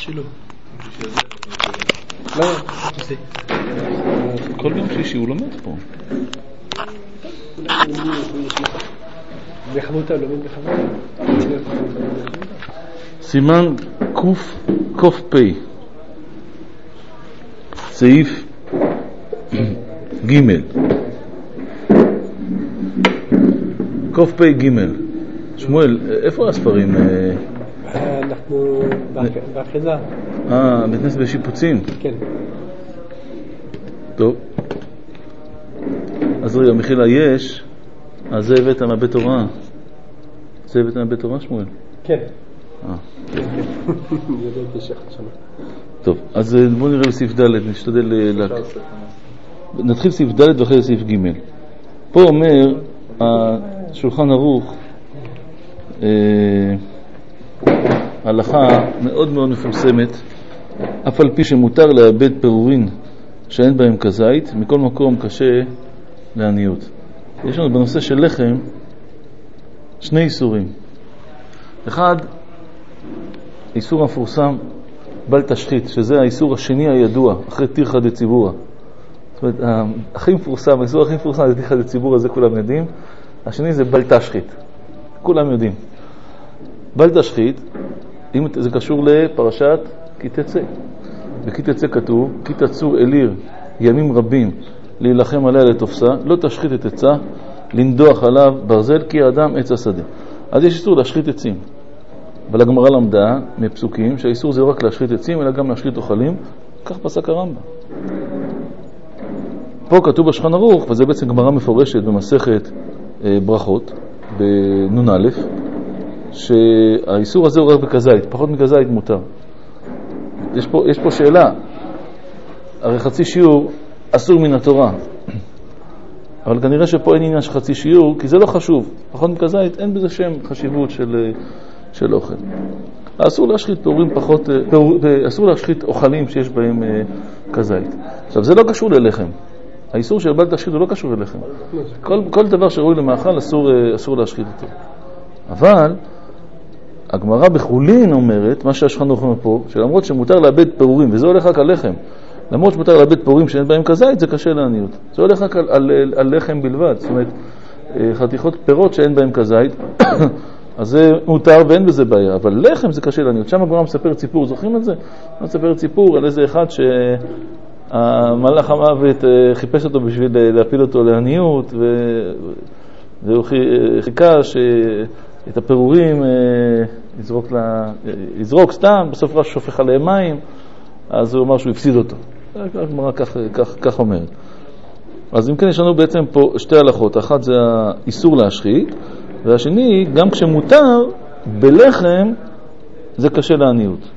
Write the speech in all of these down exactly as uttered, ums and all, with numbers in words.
שילוב. לא, כל יום שלישי הוא לומד פה. בחבותה, לומד בחבותה. סימן קוף, קוף פי. סעיף ג' קוף פי ג'. שמואל, איפה הספרים? אנחנו באחיזה. אה, בית כנסת בשיפוצים? כן. טוב. אז רגע, מחילה, יש, אז זה הבאת מהבית תורה. זה הבאת מהבית תורה, שמואל? כן. אה. ידעתי שחשנה. טוב, אז בואו נראה בסעיף ד', נשתדל להק... נתחיל סעיף ד' ואחרי סעיף ג'. פה אומר השולחן ערוך אה, הלכה מאוד מאוד מפורסמת, אף על פי שמותר לאבד פירורין שאין בהם כזית, מכל מקום קשה לעניות. יש לנו בנושא של לחם שני איסורים. אחד, איסור המפורסם בל תשחית, שזה האיסור השני הידוע, אחרי תירחא דציבורא. זאת אומרת, הכי מפורסם, האיסור הכי מפורסם זה תירחא דציבורא, זה כולם יודעים. השני זה בל תשחית, כולם יודעים. בל תשחית, אם זה קשור לפרשת כי תצא. וכי תצא כתוב, כי תצאו אל עיר ימים רבים להילחם עליה לתופסה, לא תשחית את עצה, לנדוח עליו ברזל, כי האדם עץ השדה. אז יש איסור להשחית עצים. אבל הגמרא למדה מפסוקים שהאיסור זה לא רק להשחית עצים, אלא גם להשחית אוכלים. כך פסק הרמב"ם. פה כתוב בשולחן ערוך, וזה בעצם גמרא מפורשת במסכת אה, ברכות, בנון א', שהאיסור הזה הוא רק בכזית, פחות מכזית מותר. יש פה, יש פה שאלה, הרי חצי שיעור אסור מן התורה, אבל כנראה שפה אין עניין של חצי שיעור, כי זה לא חשוב, פחות מכזית, אין בזה שם חשיבות של, של אוכל. אסור להשחית פירורים פחות, פירור, אסור להשחית אוכלים שיש בהם כזית. עכשיו, זה לא קשור ללחם. האיסור של בל תשחית הוא לא קשור ללחם. כל, כל דבר שראוי למאכל אסור, אסור להשחית אותו. אבל הגמרא בחולין אומרת, מה שהשולחן ערוך אומר פה, שלמרות שמותר לאבד פירורים, וזה הולך רק על לחם, למרות שמותר לאבד פירורים שאין בהם כזית, זה קשה לעניות. זה הולך רק על, על, על, על לחם בלבד, זאת אומרת, חתיכות פירות שאין בהם כזית, אז זה מותר ואין בזה בעיה, אבל לחם זה קשה לעניות. שם הגמרא מספר ציפור, זוכרים את זה? מספר ציפור על איזה אחד שהמלאך המוות חיפש אותו בשביל להפיל אותו לעניות, והוא חיכה ש... את הפירורים יזרוק, לה, יזרוק סתם, בסוף רש שופך עליהם מים, אז הוא אמר שהוא הפסיד אותו. הגמרא כך, כך, כך אומרת. אז אם כן, יש לנו בעצם פה שתי הלכות. אחת זה האיסור להשחית, והשני, גם כשמותר, בלחם זה קשה לעניות.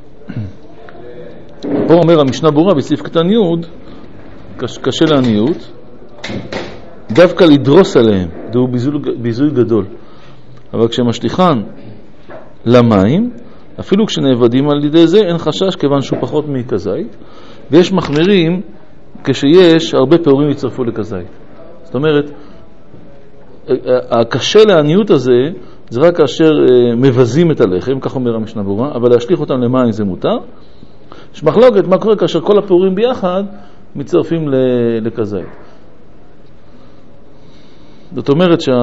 פה אומר המשנה ברורה בסעיף קטן י' קשה לעניות, דווקא לדרוס עליהם, זהו ביזוי, ביזוי גדול. אבל כשמשליחן למים, אפילו כשנאבדים על ידי זה, אין חשש כיוון שהוא פחות מכזית, ויש מחמירים כשיש הרבה פירורים יצטרפו לכזית. זאת אומרת, הקשה לעניות הזה, זה רק כאשר מבזים את הלחם, כך אומר המשנה ברורה, אבל להשליך אותם למים זה מותר. יש מחלוקת מה קורה כאשר כל הפירורים ביחד מצטרפים לכזית. זאת אומרת שה...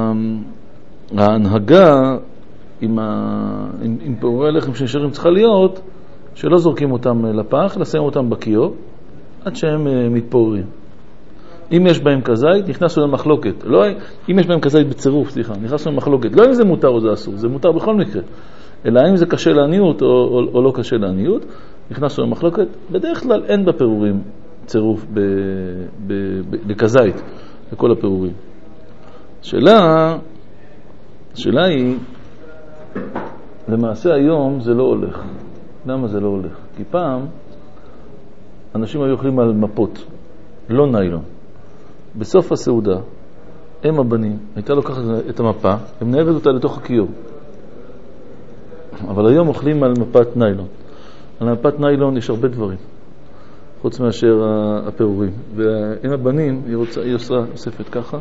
ההנהגה עם, ה... עם, עם פירורי הלחם שנשארים צריכה להיות שלא זורקים אותם לפח, לשים אותם בקיו עד שהם uh, מתפוררים. אם יש בהם כזית, נכנסו למחלוקת. לא, אם יש בהם כזית בצירוף, סליחה, נכנסו למחלוקת. לא אם זה מותר או זה אסור, זה מותר בכל מקרה. אלא אם זה קשה לעניות או, או, או לא קשה לעניות, נכנסו למחלוקת. בדרך כלל אין בפירורים צירוף ב, ב, ב, לכזית, לכל הפירורים. שאלה... השאלה היא, למעשה היום זה לא הולך. למה זה לא הולך? כי פעם אנשים היו אוכלים על מפות, לא ניילון. בסוף הסעודה, הם הבנים, הייתה לוקחת את המפה, הם נעבד אותה לתוך הקיור. אבל היום אוכלים על מפת ניילון. על מפת ניילון יש הרבה דברים, חוץ מאשר הפירורים. והם הבנים, היא, רוצה, היא עושה, אוספת ככה,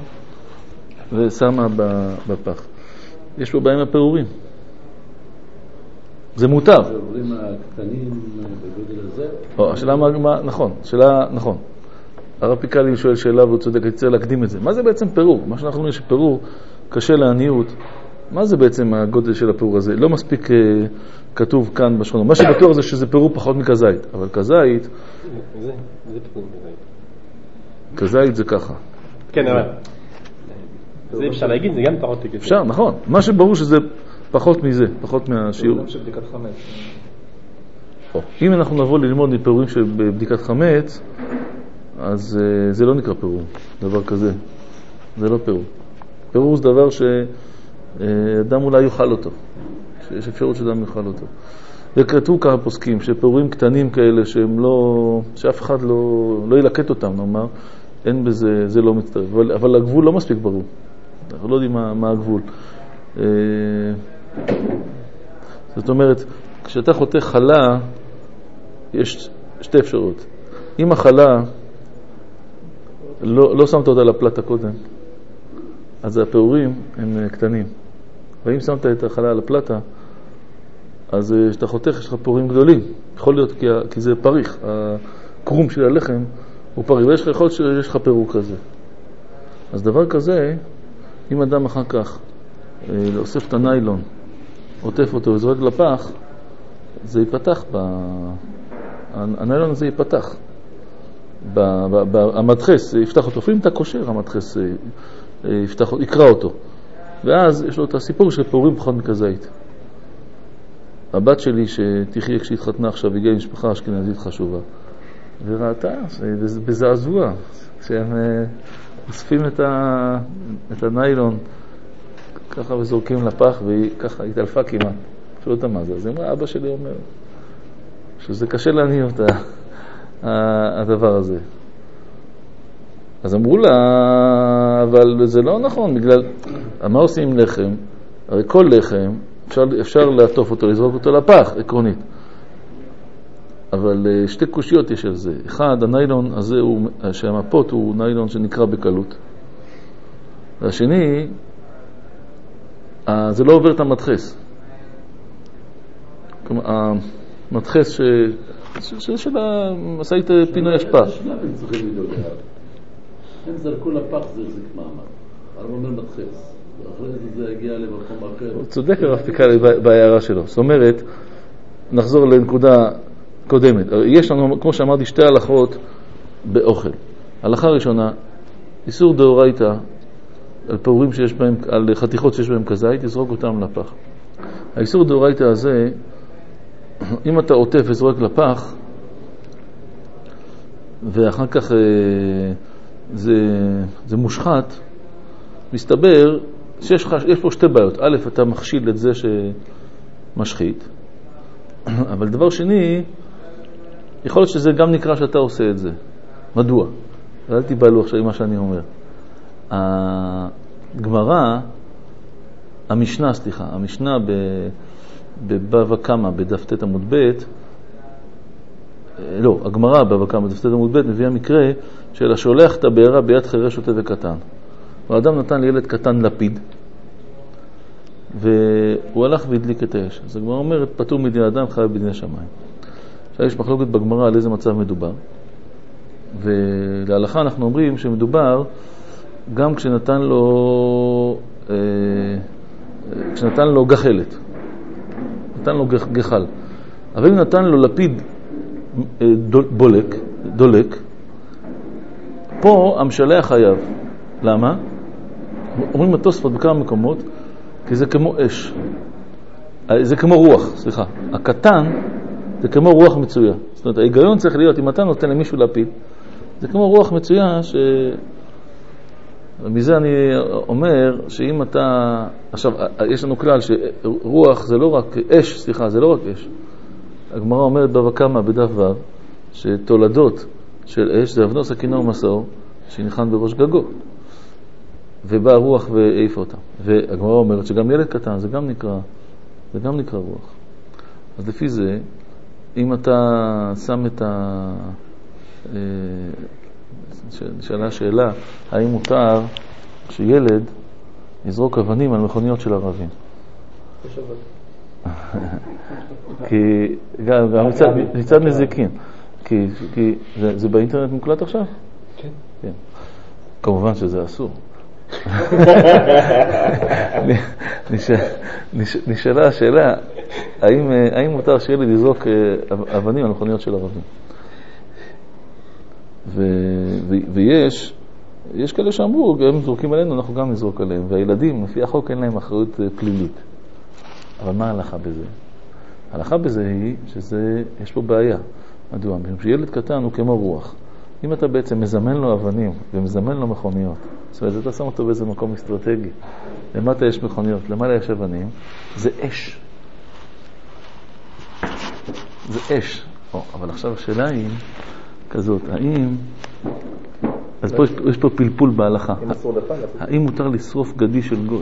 ושמה בפח. יש פה בהם הפירורים. זה מותר. שעוברים הקטנים בגודל הזה? או, השאלה מה, נכון, שאלה, נכון. הרב פיקלי שואל שאלה והוא צודק, אני צריך להקדים את זה. מה זה בעצם פירור? מה שאנחנו אומרים שפירור קשה לעניות. מה זה בעצם הגודל של הפירור הזה? לא מספיק uh, כתוב כאן בשכונה. מה שבטוח זה שזה פירור פחות מכזית. אבל כזית... זה, זה פירור כזית. כזית זה ככה. כן, אבל... זה אפשר להגיד, זה גם פחות מכזית. אפשר, נכון. מה שברור שזה פחות מזה, פחות מהשיעור. זה של בדיקת חמץ. או, אם אנחנו נבוא ללמוד מפירורים של בדיקת חמץ, אז uh, זה לא נקרא פירור, דבר כזה. זה לא פירור. פירור זה דבר שאדם אולי יאכל אותו. שיש אפשרות שאדם יאכל אותו. וכתבו כמה פוסקים שפירורים קטנים כאלה שהם לא, שאף אחד לא, לא ילקט אותם, נאמר, אין בזה, זה לא מצטרף. אבל, אבל הגבול לא מספיק ברור. אנחנו לא יודעים מה, מה הגבול. Uh, זאת אומרת, כשאתה חותך חלה, יש שתי אפשרות. אם החלה לא, לא שמת אותה לפלטה קודם, אז הפירורים הם קטנים. ואם שמת את החלה על הפלטה, אז כשאתה חותך יש לך פירורים גדולים. יכול להיות כי, כי זה פריך, הקרום של הלחם הוא פריך, ויש לך יכול להיות שיש לך פירור כזה. אז דבר כזה, אם אדם אחר כך אוסף את הניילון, עוטף אותו וזורק לפח, זה ייפתח, ב... הניילון הזה ייפתח. ב... ב... ב... המדחס יפתח אותו, אפילו אם אתה קושר, המדחס יפתח... יקרא אותו. ואז יש לו את הסיפור של פירורים פחות מכזית. הבת שלי שתחיה כשהתחתנה עכשיו, הגיעה משפחה אשכנזית חשובה, וראתה בזעזוע שהם אוספים את, ה... את הניילון ככה וזורקים לפח, והיא ככה התעלפה כמעט. שאלו אותה מה זה. אז אמרה, אבא שלי אומר שזה קשה להניע אותה, הדבר הזה. אז אמרו לה, אבל זה לא נכון, בגלל, מה עושים עם לחם? הרי כל לחם, אפשר, אפשר לעטוף אותו, לזרוק אותו לפח, עקרונית. אבל שתי קושיות יש על זה. אחד, הניילון הזה, הוא, שהמפות הוא ניילון שנקרא בקלות. והשני, זה לא עובר את המדחס. כלומר, המדחס ש... ש... של המשאית פינוי אשפה. הם צריכים לדאוג עליו. הם זרקו לפח, זה החזיק מעמד. הרב אומר מדחס. ואחרי זה זה הגיע למקום אחר. הוא צודק הרב פיקלי בהערה שלו. זאת אומרת, נחזור לנקודה קודמת. יש לנו, כמו שאמרתי, שתי הלכות באוכל. הלכה ראשונה, איסור דאורייתא, על פירורים שיש בהם, על חתיכות שיש בהם כזית, תזרוק אותם לפח. האיסור דאורייתא הזה, אם אתה עוטף וזרוק לפח, ואחר כך זה, זה מושחת, מסתבר שיש יש פה שתי בעיות. א', אתה מכשיל את זה שמשחית, אבל דבר שני, יכול להיות שזה גם נקרא שאתה עושה את זה. מדוע? אל תיבלו עכשיו מה שאני אומר. הגמרא, המשנה, סליחה, המשנה בבבא קמא, בדף ט' עמוד ב', לא, הגמרא בבבא קמא, בדף ט' עמוד ב', מביאה מקרה של השולח את הבעירה ביד חירש שוטה וקטן. והאדם נתן לילד קטן לפיד, והוא הלך והדליק את האש. אז הגמרא אומרת, פטור מדין אדם, חייב בדיני שמיים. עכשיו יש מחלוקת בגמרא על איזה מצב מדובר. ולהלכה אנחנו אומרים שמדובר גם כשנתן לו אה, כשנתן לו גחלת, נתן לו גחל. אבל אם נתן לו לפיד אה, בולק, דולק, פה המשלח חייב. למה? אומרים התוספות בכמה מקומות, כי זה כמו אש, זה כמו רוח, סליחה. הקטן זה כמו רוח מצויה. זאת אומרת, ההיגיון צריך להיות, אם אתה נותן למישהו לפיד, זה כמו רוח מצויה ש... ומזה אני אומר שאם אתה... עכשיו, יש לנו כלל שרוח זה לא רק אש, סליחה, זה לא רק אש. הגמרא אומרת בבבא קמא בדף ו' שתולדות של אש זה אבנו סכינה ומסור שניחן בראש גגו. ובאה רוח והעיף אותה. והגמרא אומרת שגם ילד קטן זה גם נקרא, זה גם נקרא רוח. אז לפי זה, אם אתה שם את ה... שאלה שאלה, האם מותר שילד יזרוק אבנים על מכוניות של ערבים? כי גם מצד נזיקין. כי זה באינטרנט מוקלט עכשיו? כן. כמובן שזה אסור. נשאלה השאלה, האם מותר שיהיה לי לזרוק אבנים על מכוניות של ערבים? ויש, יש כאלה שאמרו, הם זורקים עלינו, אנחנו גם נזרוק עליהם, והילדים, לפי החוק, אין להם אחריות פלילית. אבל מה ההלכה בזה? ההלכה בזה היא שזה, יש פה בעיה. מדוע? כשילד קטן הוא כמו רוח. אם אתה בעצם מזמן לו אבנים ומזמן לו מכוניות, זאת אומרת, אתה שם אותו באיזה מקום אסטרטגי, למטה יש מכוניות, למעלה יש אבנים, זה אש. זה אש. או, אבל עכשיו השאלה היא כזאת, האם... אז פה יש, יש פה פלפול בהלכה. האם מותר לשרוף גדי של גוי?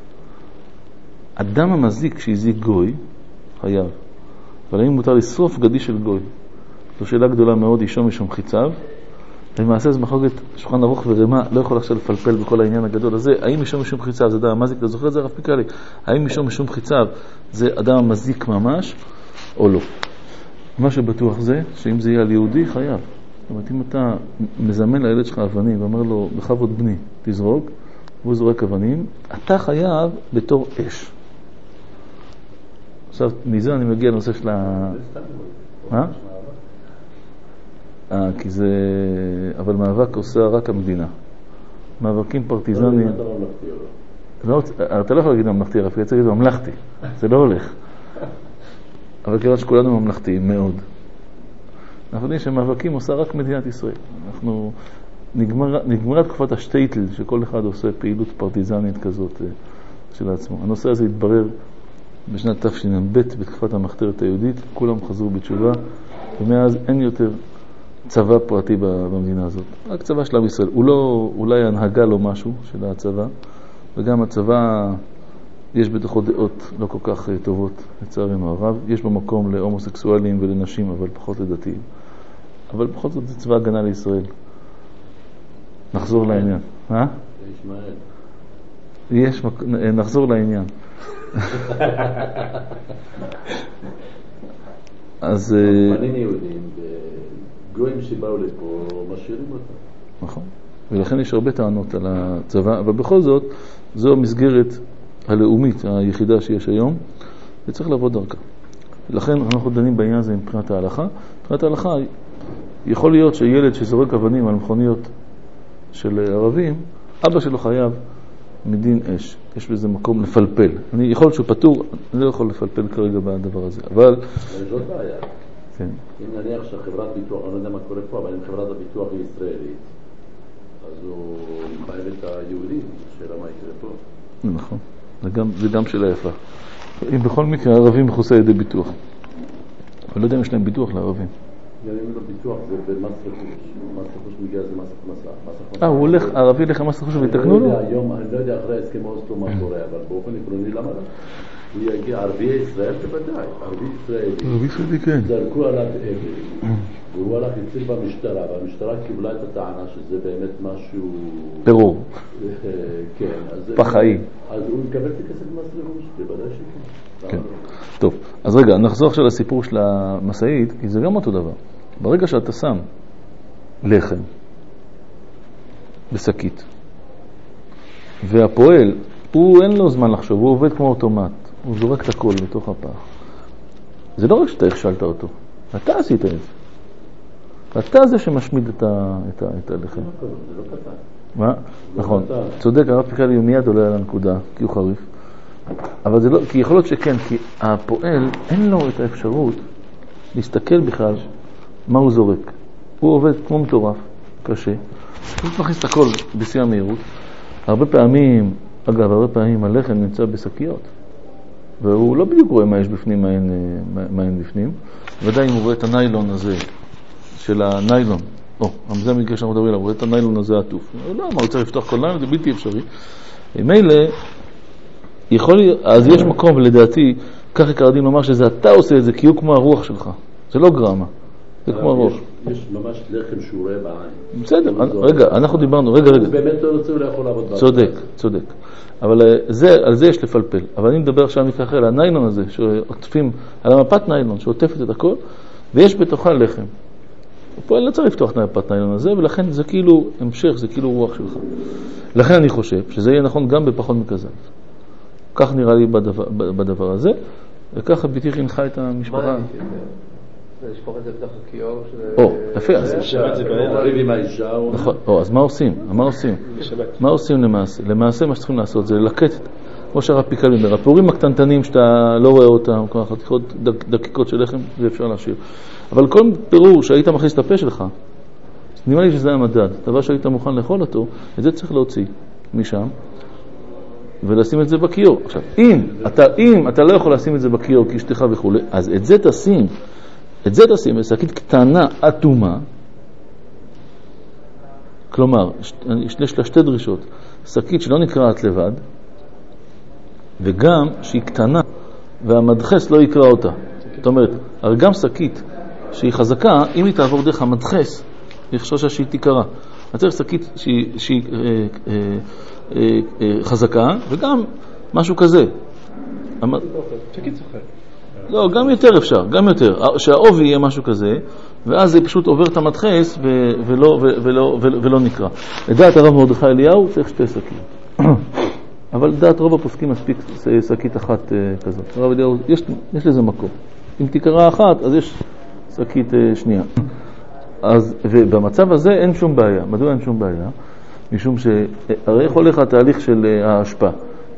אדם המזיק שהזיק גוי, חייב. אבל האם מותר לשרוף גדי של גוי? זו שאלה גדולה מאוד, אישו משום חיציו. למעשה זה מחלוקת שולחן ערוך ורמה, לא יכול עכשיו לפלפל בכל העניין הגדול הזה. האם אישו משום חיציו זה אדם המזיק? אתה זוכר את זה הרב פיקלי? האם אישו משום חיציו זה אדם המזיק ממש או לא? מה שבטוח זה, שאם זה יהיה על יהודי, חייב. זאת אומרת, אם אתה מזמן לילד שלך אבנים ואומר לו, בכבוד בני, תזרוק, והוא זורק אבנים, אתה חייב בתור אש. עכשיו, מזה אני מגיע לנושא של ה... מה? אה, כי זה... אבל מאבק עושה רק המדינה. מאבקים פרטיזניים... אתה לא יכול להגיד ממלכתי, רפי, אתה צריך להגיד ממלכתי. זה לא הולך. אבל כיוון שכולנו ממלכתיים מאוד. אנחנו יודעים שמאבקים עושה רק מדינת ישראל. אנחנו... נגמר, נגמרה תקופת השטייטל, שכל אחד עושה פעילות פרטיזנית כזאת של עצמו. הנושא הזה התברר בשנת תשנ"ב בתקופת המחתרת היהודית, כולם חזרו בתשובה, ומאז אין יותר צבא פרטי במדינה הזאת. רק צבא של עם ישראל. הוא לא, אולי הנהגה לו משהו של הצבא, וגם הצבא יש בתוכו דעות לא כל כך טובות, לצערנו הרב. יש במקום להומוסקסואלים ולנשים, אבל פחות לדתיים. אבל בכל זאת זה צבא הגנה לישראל. נחזור לעניין. מה? ישמעאל. יש, נחזור לעניין. אז... מנהים יהודים, גויים שבאו לפה, משאירים אותם. נכון. ולכן יש הרבה טענות על הצבא, אבל בכל זאת, זו המסגרת הלאומית היחידה שיש היום, וצריך לעבוד דרכה. לכן אנחנו דנים בעניין הזה מבחינת ההלכה. מבחינת ההלכה, יכול להיות שילד שזורק אבנים על מכוניות של ערבים, אבא שלו חייב מדין אש. יש בזה מקום לפלפל. אני יכול להיות שהוא פטור, אני לא יכול לפלפל כרגע בדבר הזה. אבל... זאת בעיה. כן. אם נניח שהחברת ביטוח, אני לא יודע מה קורה פה, אבל אם חברת הביטוח היא ישראלית, אז הוא מחייב את היהודים, שאלה מה יקרה פה. נכון. זה גם, זה גם שאלה יפה. אם בכל מקרה הערבים מכוסה ידי ביטוח. אני לא יודע אם יש להם ביטוח לערבים. גם אם לא ביטוח, זה במס רכוש. מס רכוש מגיע זה מס הכנסה. אה, הוא הולך, הערבי הולך למס רכוש ויתקנו לו? היום, אני לא יודע אחרי הסכם אוסלו מה קורה, אבל באופן עקרוני למה לא? הוא יגיע, ערבי ישראל בוודאי, ערבי ישראלי. ערבי ישראלי, כן. זרקו עליו אבן, והוא הלך יציל במשטרה, והמשטרה קיבלה את הטענה שזה באמת משהו... טרור. כן. פחאי. אז הוא יקבל את הכסף במס רכוש, בוודאי שכן. כן. טוב, אז רגע, נחזור עכשיו לסיפור של המסעית, כי זה גם אותו דבר. ברגע שאתה שם לחם בשקית, והפועל, הוא אין לו זמן לחשוב, הוא עובד כמו אוטומט, הוא זורק את הכל לתוך הפח. זה לא רק שאתה הכשלת אותו, אתה עשית את זה. אתה זה שמשמיד את, ה, את, ה, את הלחם. זה לא קטן. מה? נכון. צודק, הרב פיקלי מיד עולה על הנקודה, כי הוא חריף. אבל זה לא, כי יכול להיות שכן, כי הפועל אין לו את האפשרות להסתכל בכלל מה הוא זורק. הוא עובד כמו מטורף, קשה. הוא מכניס את הכל בשיא המהירות. הרבה פעמים, אגב, הרבה פעמים הלחם נמצא בשקיות. והוא לא בדיוק רואה מה יש בפנים, מה אין, מה אין בפנים. ודאי אם הוא רואה את הניילון הזה, של הניילון, או, זה המקרה שאנחנו מדברים עליו, הוא רואה את הניילון הזה עטוף. הוא לא, מה, הוא צריך לפתוח כל ניילון, זה בלתי אפשרי. מילא, יכול להיות, אז יש מקום, ולדעתי, כך יקרדים לומר שזה אתה עושה את זה, כי הוא כמו הרוח שלך. זה לא גרמה, זה כמו הרוח. יש ממש לחם שהוא רואה בעין. בסדר, רגע, אנחנו דיברנו, רגע, רגע. הוא באמת לא רוצה, הוא לא יכול לעבוד בעין. צודק, צודק. אבל זה, על זה יש לפלפל. אבל אני מדבר עכשיו מקרה אחר, על הניילון הזה, שעוטפים, על המפת ניילון, שעוטפת את הכל, ויש בתוכה לחם. פה לא צריך לפתוח את המפת ניילון הזה, ולכן זה כאילו המשך, זה כאילו רוח שלך. לכן אני חושב שזה יהיה נכון גם בפחות מכזה. כך נראה לי בדבר, בדבר הזה, וככה ביתי חינכה את המשפחה. לשפוך את זה בתוך הכיור? או, יפה, אז... נכון, אז מה עושים? מה עושים? מה עושים למעשה? למעשה מה שצריכים לעשות זה ללקט, כמו שהרב פיקל אומר, הפירורים הקטנטנים שאתה לא רואה אותם, כמו חתיכות דקיקות של לחם, זה אפשר להשאיר. אבל כל פירור שהיית מכניס את הפה שלך, נראה לי שזה המדד, דבר שהיית מוכן לאכול אותו, את זה צריך להוציא משם, ולשים את זה בכיור. עכשיו, אם אתה, אם אתה לא יכול לשים את זה בכיור כאשתך וכו', אז את זה תשים, את זה תשים בשקית קטנה, אטומה, כלומר, יש לה שתי דרישות, שקית שלא נקראת לבד, וגם שהיא קטנה, והמדחס לא יקרא אותה. זאת אומרת, הרי גם שקית שהיא חזקה, אם היא תעבור דרך המדחס, היא חשושה שהיא תיקרה. אתה צריך שקית שהיא, שהיא אה, אה, אה, אה, חזקה, וגם משהו כזה. שקית זוכר. לא, גם יותר אפשר, גם יותר. שהעובי יהיה משהו כזה, ואז זה פשוט עובר את המדחס ו- ולא, ו- ולא, ולא, ולא נקרא. לדעת הרב מרדכי אליהו צריך שתי שקיות. אבל לדעת רוב הפוסקים מספיק שקית אחת כזאת. הרב אליהו, יש, יש לזה מקום. אם תקרא אחת, אז יש שקית שנייה. אז, ובמצב הזה אין שום בעיה. מדוע אין שום בעיה? משום שהרי איך הולך התהליך של ההשפעה?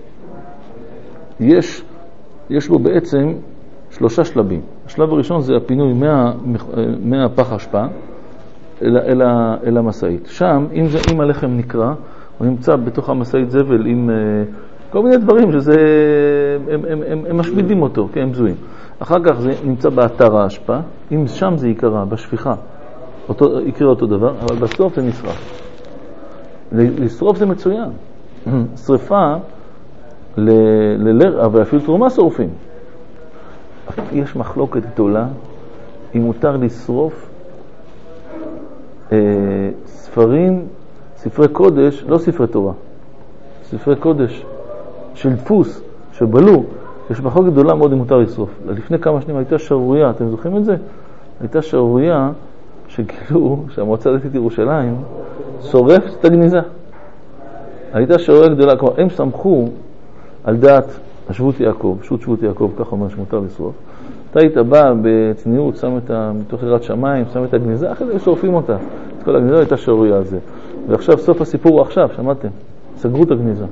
יש, יש בו בעצם שלושה שלבים. השלב הראשון זה הפינוי מה, מהפח ההשפעה אל, אל, אל המסעית. שם, אם, זה, אם הלחם נקרא, הוא נמצא בתוך המסעית זבל עם uh, כל מיני דברים שזה, הם, הם, הם, הם משמידים אותו, כן, הם זוהים. אחר כך זה נמצא באתר ההשפעה, אם שם זה יקרה, בשפיכה, אותו, יקרה אותו דבר, אבל בסוף זה נשרף. לשרוף זה מצוין. שריפה, ל, ל, אבל אפילו תרומה שורפים. יש מחלוקת גדולה, אם מותר לשרוף אה, ספרים, ספרי קודש, לא ספרי תורה, ספרי קודש של דפוס, שבלו, יש מחלוקת גדולה מאוד אם מותר לשרוף. לפני כמה שנים הייתה שערורייה, אתם זוכרים את זה? הייתה שערורייה שגילו שהמועצה הדתית ירושלים שורפת את הגניזה. הייתה שערורייה גדולה, כלומר הם סמכו על דעת השבות יעקב, שבות שבות יעקב, כך אומר שמותר לשרוף. אתה היית בא בצניעות, שם את ה... מתוך יראת שמיים, שם את הגניזה, אחרי זה שורפים אותה. את כל הגניזה הייתה שערורייה על זה. ועכשיו סוף הסיפור הוא עכשיו, שמעתם? סגרו את הגניזה.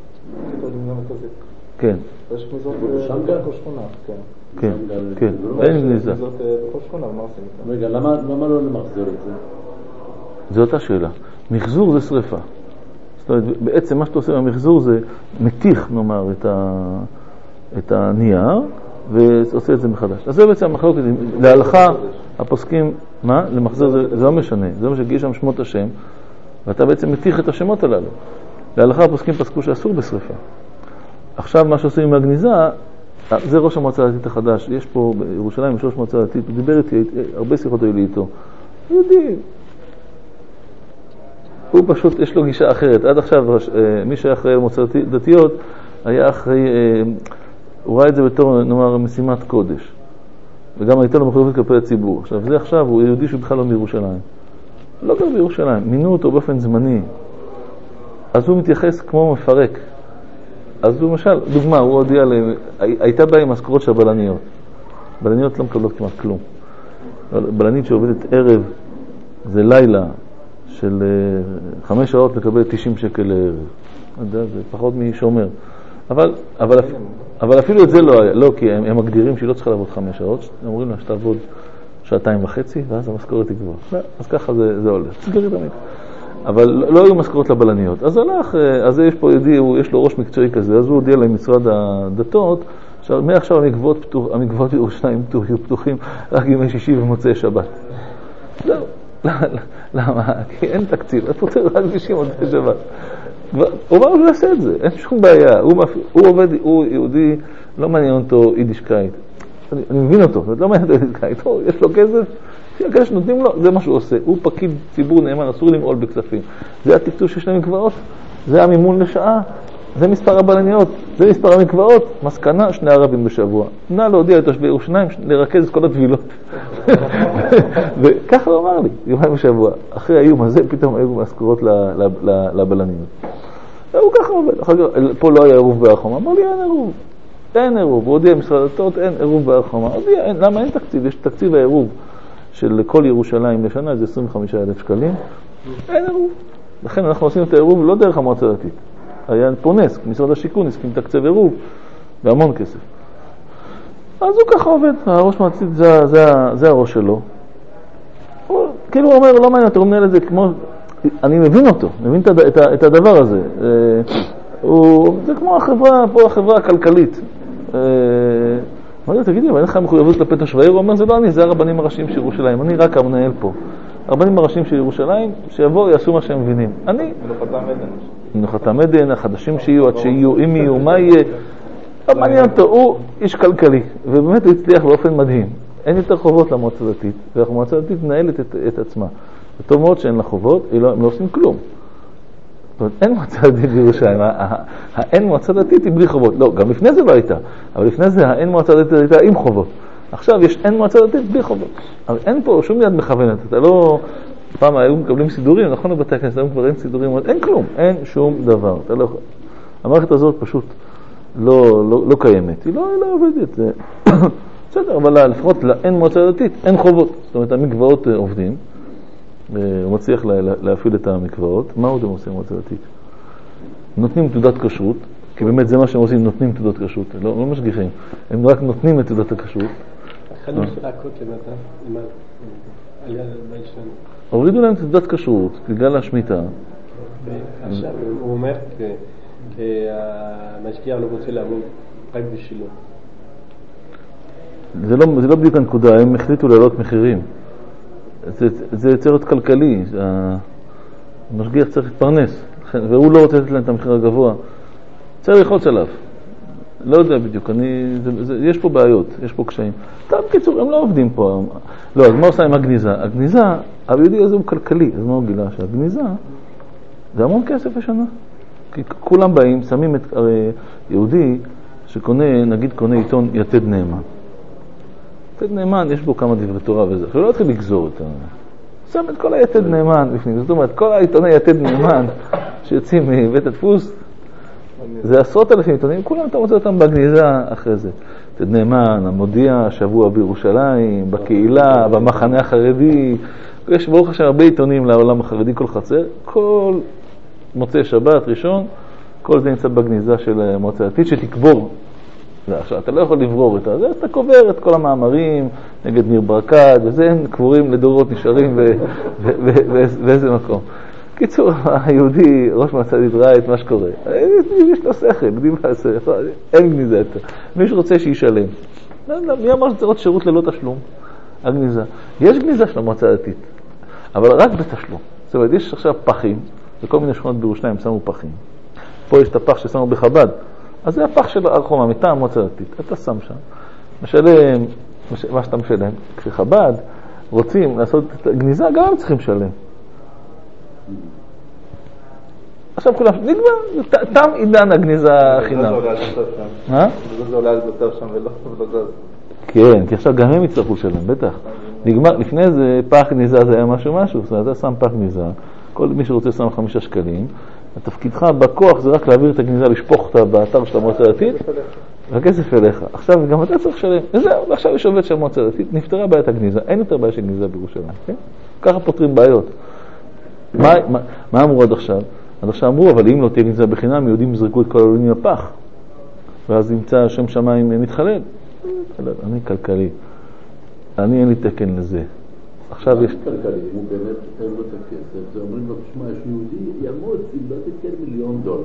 כן. יש גניזות בכל שכונה, כן. כן, כן, אין גניזה. גניזות בכל שכונה, מה עושים איתה? רגע, למה לא למחזר את זה? זו אותה שאלה. מחזור זה שריפה. זאת אומרת, בעצם מה שאתה עושה במחזור זה מתיך, נאמר, את, ה... את הנייר, ועושה את זה מחדש. אז זה בעצם המחלוקת. להלכה, הפוסקים, מה? למחזר זה, זה לא משנה. זה מה שגיש שם שמות השם, ואתה בעצם מתיך את השמות הללו. להלכה הפוסקים פסקו שאסור בשריפה. עכשיו מה שעושים עם הגניזה, זה ראש המועצה הדתית החדש. יש פה בירושלים יש ראש המועצה הדתית, הוא דיבר איתי, הרבה שיחות היו לי איתו. יהודי. הוא פשוט, יש לו גישה אחרת. עד עכשיו מי שהיה אחראי על מועצות דתיות, היה אחראי, הוא ראה את זה בתור, נאמר, משימת קודש. וגם הייתה לו מחויבות כלפי הציבור. עכשיו זה עכשיו, הוא יהודי שהוא בכלל לא מירושלים. לא גר בירושלים, מינו אותו באופן זמני. אז הוא מתייחס כמו מפרק. אז למשל, דוגמה, הוא הודיע להם, הייתה בעיה עם משכורות של הבלניות. בלניות לא מקבלות כמעט כלום. בלנית שעובדת ערב, זה לילה של חמש שעות לקבל תשעים שקל לערב. זה פחות משומר. אבל, אבל, אבל אפילו את זה לא היה, לא, כי הם, הם מגדירים שהיא לא צריכה לעבוד חמש שעות, הם אומרים לה שתעבוד שעתיים וחצי, ואז המשכורת היא גבוהה. לא, אז ככה זה, זה עולה. סגרי תמיד. אבל לא היו משכורות לבלניות. אז הלך, אז יש פה ידי, יש לו ראש מקצועי כזה, אז הוא הודיע למשרד הדתות, מעכשיו המקוואות פתוח, המקוואות בירושלים יהיו פתוחים רק ימי שישי ומוצאי שבת. לא, למה? כי אין תקציב, אז פותר רק בישי ומוצאי שבת. הוא אומר, הוא יעשה את זה, אין שום בעיה. הוא, הוא עובד, הוא יהודי, לא מעניין אותו יידישקייט. אני, אני מבין אותו, לא מעניין אותו יידישקייט. יש לו כסף, הכסף שנותנים לו, זה מה שהוא עושה. הוא פקיד ציבור נאמן, אסור למעול בכספים. זה התקצוב שיש להם מקוואות, זה המימון לשעה. זה מספר הבלניות, זה מספר המקוואות, מסקנה שני ערבים בשבוע. נא להודיע לתושבי ירושלים לרכז את כל הטבילות. וככה הוא אמר לי, יומיים בשבוע. אחרי האיום הזה פתאום היו משכורות לבלניות. הוא ככה עובד. פה לא היה עירוב בהר חומה. אמר לי, אין עירוב. אין עירוב. הוא הודיע משרד הדתות, אין עירוב בהר חומה. הודיע, למה אין תקציב? יש תקציב העירוב של כל ירושלים לשנה, זה עשרים וחמישה אלף שקלים. אין עירוב. לכן אנחנו עושים את העירוב לא דרך המועצה הדתית. היה פונס, משרד השיכון הסכים לתקצב עירוב בהמון כסף. אז הוא ככה עובד, הראש מעצית זה, זה, זה הראש שלו. הוא, כאילו הוא אומר, לא מעניין, אתה מנהל את זה כמו, אני מבין אותו, מבין את, את, את הדבר הזה. הוא, זה כמו החברה, פה החברה הכלכלית. אמרתי, תגידי, אבל אין לך מחויבות כלפי תושבי העיר? הוא אומר, זה לא אני, זה הרבנים הראשיים של ירושלים, אני רק המנהל פה. הרבנים הראשיים של ירושלים, שיבואו, יעשו מה שהם מבינים. אני... מנוחתם עדן. מנוחתם עדן, החדשים שיהיו, עד שיהיו, אם יהיו, מה יהיה. אבל מעניין אותו, הוא איש כלכלי, ובאמת הוא הצליח באופן מדהים. אין יותר חובות למועצה דתית, והמועצה דתית מנהלת את, את עצמה. וטוב מאוד שאין לה חובות, הם לא עושים כלום. זאת אומרת, אין מועצה דתית בירושלים, האין מועצה דתית היא בלי חובות. לא, גם לפני זה לא הייתה, אבל לפני זה האין מועצה דתית הייתה עם חובות. עכשיו יש אין מועצה דתית בלי חובות. אבל אין פה שום יד מכוונת, אתה לא... פעם היו מקבלים סידורים, נכון לבתי הכנסת, היום כבר אין סידורים, אין כלום, אין שום דבר. אתה לא... המערכת הזאת פשוט לא, לא, לא קיימת, היא לא, היא לא עובדת. זה... בסדר, אבל לפחות לאין מועצה דתית, אין חובות. זאת אומרת, המקוואות עובדים, הוא מצליח לה, להפעיל את המקוואות. מה עוד הם עושים מועצה דתית? נותנים תעודת כשרות, כי באמת זה מה שהם עושים, נותנים תעודת כשרות, לא, לא משגיחים, הם רק נותנים את תעודת הכשרות. חנו של העקות למטה, על יד הבית שלנו. הורידו להם תעודת כשרות, בגלל השמיטה. עכשיו הוא אומר, המשקיע לא רוצה לעבוד רק בשבילו. זה לא, זה לא בדיוק הנקודה, הם החליטו להעלות מחירים. זה, זה צריך להיות כלכלי, המשגיח צריך להתפרנס, והוא לא רוצה לתת להם את המחיר הגבוה. צריך ללחוץ עליו. לא יודע בדיוק, אני, זה, זה, יש פה בעיות, יש פה קשיים. טוב, בקיצור, הם לא עובדים פה. לא, אז מה עושה עם הגניזה? הגניזה, היהודי הזה הוא כלכלי, אז מה הוא גילה? שהגניזה זה המון כסף לשנה. כי כולם באים, שמים את, הרי יהודי שקונה, נגיד קונה עיתון יתד נאמן. יתד נאמן, יש בו כמה דברי תורה וזה. עכשיו לא התחיל לגזור אותה. שם את כל היתד נאמן בפנים. זאת אומרת, כל העיתוני יתד נאמן שיוצאים מבית הדפוס, זה עשרות אלפים עיתונים, כולם אתה מוצא אותם בגניזה אחרי זה. יתד נאמן, המודיע, שבוע בירושלים, בקהילה, במחנה החרדי. יש ברוך השם הרבה עיתונים לעולם החרדי, כל חצר. כל מוצאי שבת, ראשון, כל זה נמצא בגניזה של המועצה הדתית שתקבור. עכשיו, אתה לא יכול לברור את זה, אז אתה קובר את כל המאמרים נגד ניר ברקת, וזה הם קבורים לדורות נשארים באיזה מקום. קיצור, היהודי, ראש מועצה דתית ראה את מה שקורה. יש לו שכל, אין גניזה יותר. מי שרוצה שישלם. מי אמר שזה עוד שירות ללא תשלום? הגניזה. יש גניזה של המועצה הדתית, אבל רק בתשלום. זאת אומרת, יש עכשיו פחים, וכל מיני שכונות בירושלים שמו פחים. פה יש את הפח ששמו בחב"ד. אז זה הפח של הר חומה, מטעם המועצה הדתית. אתה שם שם, משלם מה שאתה משלם. כשחב"ד רוצים לעשות את הגניזה, גם הם צריכים לשלם. עכשיו כולם, נגמר, תם עידן הגניזה חינם. זה עולה על בטר שם. מה? זה עולה על בטר שם ולא זז. כן, כי עכשיו גם הם יצטרכו לשלם, בטח. נגמר, לפני זה פח גניזה זה היה משהו משהו, זאת אומרת, אתה שם פח גניזה, כל מי שרוצה שם חמישה שקלים, התפקידך בכוח זה רק להעביר את הגניזה, לשפוך אותה באתר של המועצה הדתית, והכסף אליך. עכשיו גם אתה צריך לשלם. וזהו, ועכשיו יש עובד של המועצה הדתית, נפתרה בעיית הגניזה, אין יותר בעיה של גניזה בירושלים, כן? ככה פותרים בעיות. מה, מה, מה אמרו עד עכשיו? עד עכשיו אמרו, אבל אם לא תהיה גניזה בחינם, יהודים יזרקו את כל העולים לפח, ואז ימצא שם שמיים מתחלל. אני כלכלי, אני אין לי תקן לזה. עכשיו יש... כלכלי, הוא באמת אין לו את הכסף, זה אומרים לו, תשמע, יש יהודי, יעמוד, אם לא תתקן מיליון דולר.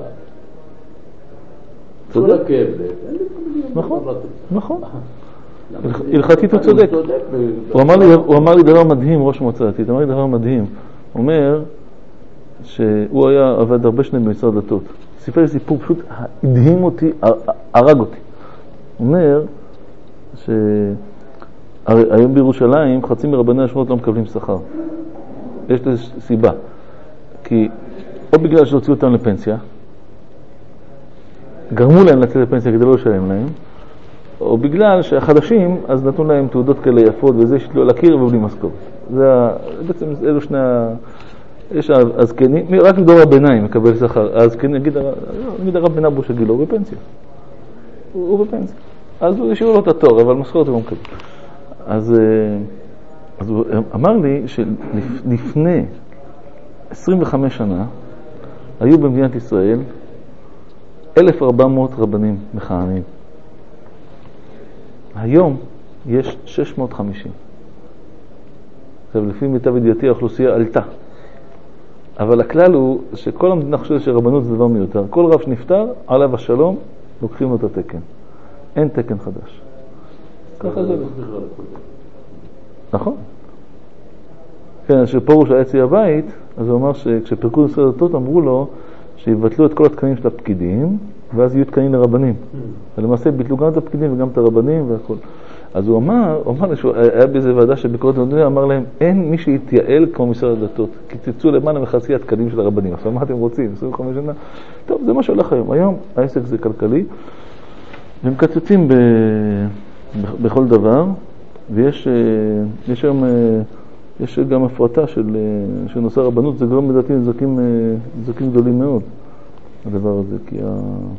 כל הכאב, אין לי מיליון דולר. נכון, נכון. הלכתית הוא צודק. הוא אמר לי דבר מדהים, ראש מועצה דתית, הוא אמר לי דבר מדהים. הוא אומר שהוא היה עבד הרבה שנים במשרד דתות. סיפר לי סיפור, פשוט הדהים אותי, הרג אותי. הוא אומר ש... היום בירושלים חצי מרבני השכונות לא מקבלים שכר. יש לזה סיבה. כי או בגלל שהוציאו אותם לפנסיה, גרמו להם לצאת לפנסיה כדי לא לשלם להם, או בגלל שהחדשים, אז נתנו להם תעודות כאלה יפות, וזה שתלו על הקיר ובלי משכורת. זה בעצם אלו שני ה... יש הזקנים, רק מדור הביניים מקבל שכר. הזקנים, נגיד, נגיד הרב בן אבו שגילו, הוא בפנסיה. הוא, הוא בפנסיה. אז הוא השאירו לו את התור, אבל משכורת הוא לא מקבל. אז, אז הוא אמר לי שלפני עשרים וחמש שנה היו במדינת ישראל אלף וארבע מאות רבנים מכהנים. היום יש שש מאות וחמישים. עכשיו, לפי מיטב ידיעתי האוכלוסייה עלתה. אבל הכלל הוא שכל המדינה חושבת שרבנות זה דבר מיותר. כל רב שנפטר, עליו השלום, לוקחים לו את התקן. אין תקן חדש. ככה זה. נכון. כן, כשפרוש היה אצלי הבית, אז הוא אמר שכשפרקו משרד הדתות אמרו לו שיבטלו את כל התקנים של הפקידים, ואז יהיו תקנים לרבנים. ולמעשה ביטלו גם את הפקידים וגם את הרבנים והכל. אז הוא אמר, הוא אמר שהוא היה באיזה ועדה של ביקורת המדינה, אמר להם, אין מי שיתייעל כמו משרד הדתות, קיצצו למעלה מחצי התקנים של הרבנים. עכשיו, מה אתם רוצים? עשרים וחמש שנה? טוב, זה מה שהולך היום. היום העסק זה כלכלי, והם קצצים ב... בכל דבר, ויש יש היום, יש גם הפרטה של, של נושא הרבנות, זה גורם לדעתי נזקים, נזקים גדולים מאוד, הדבר הזה, כי ה...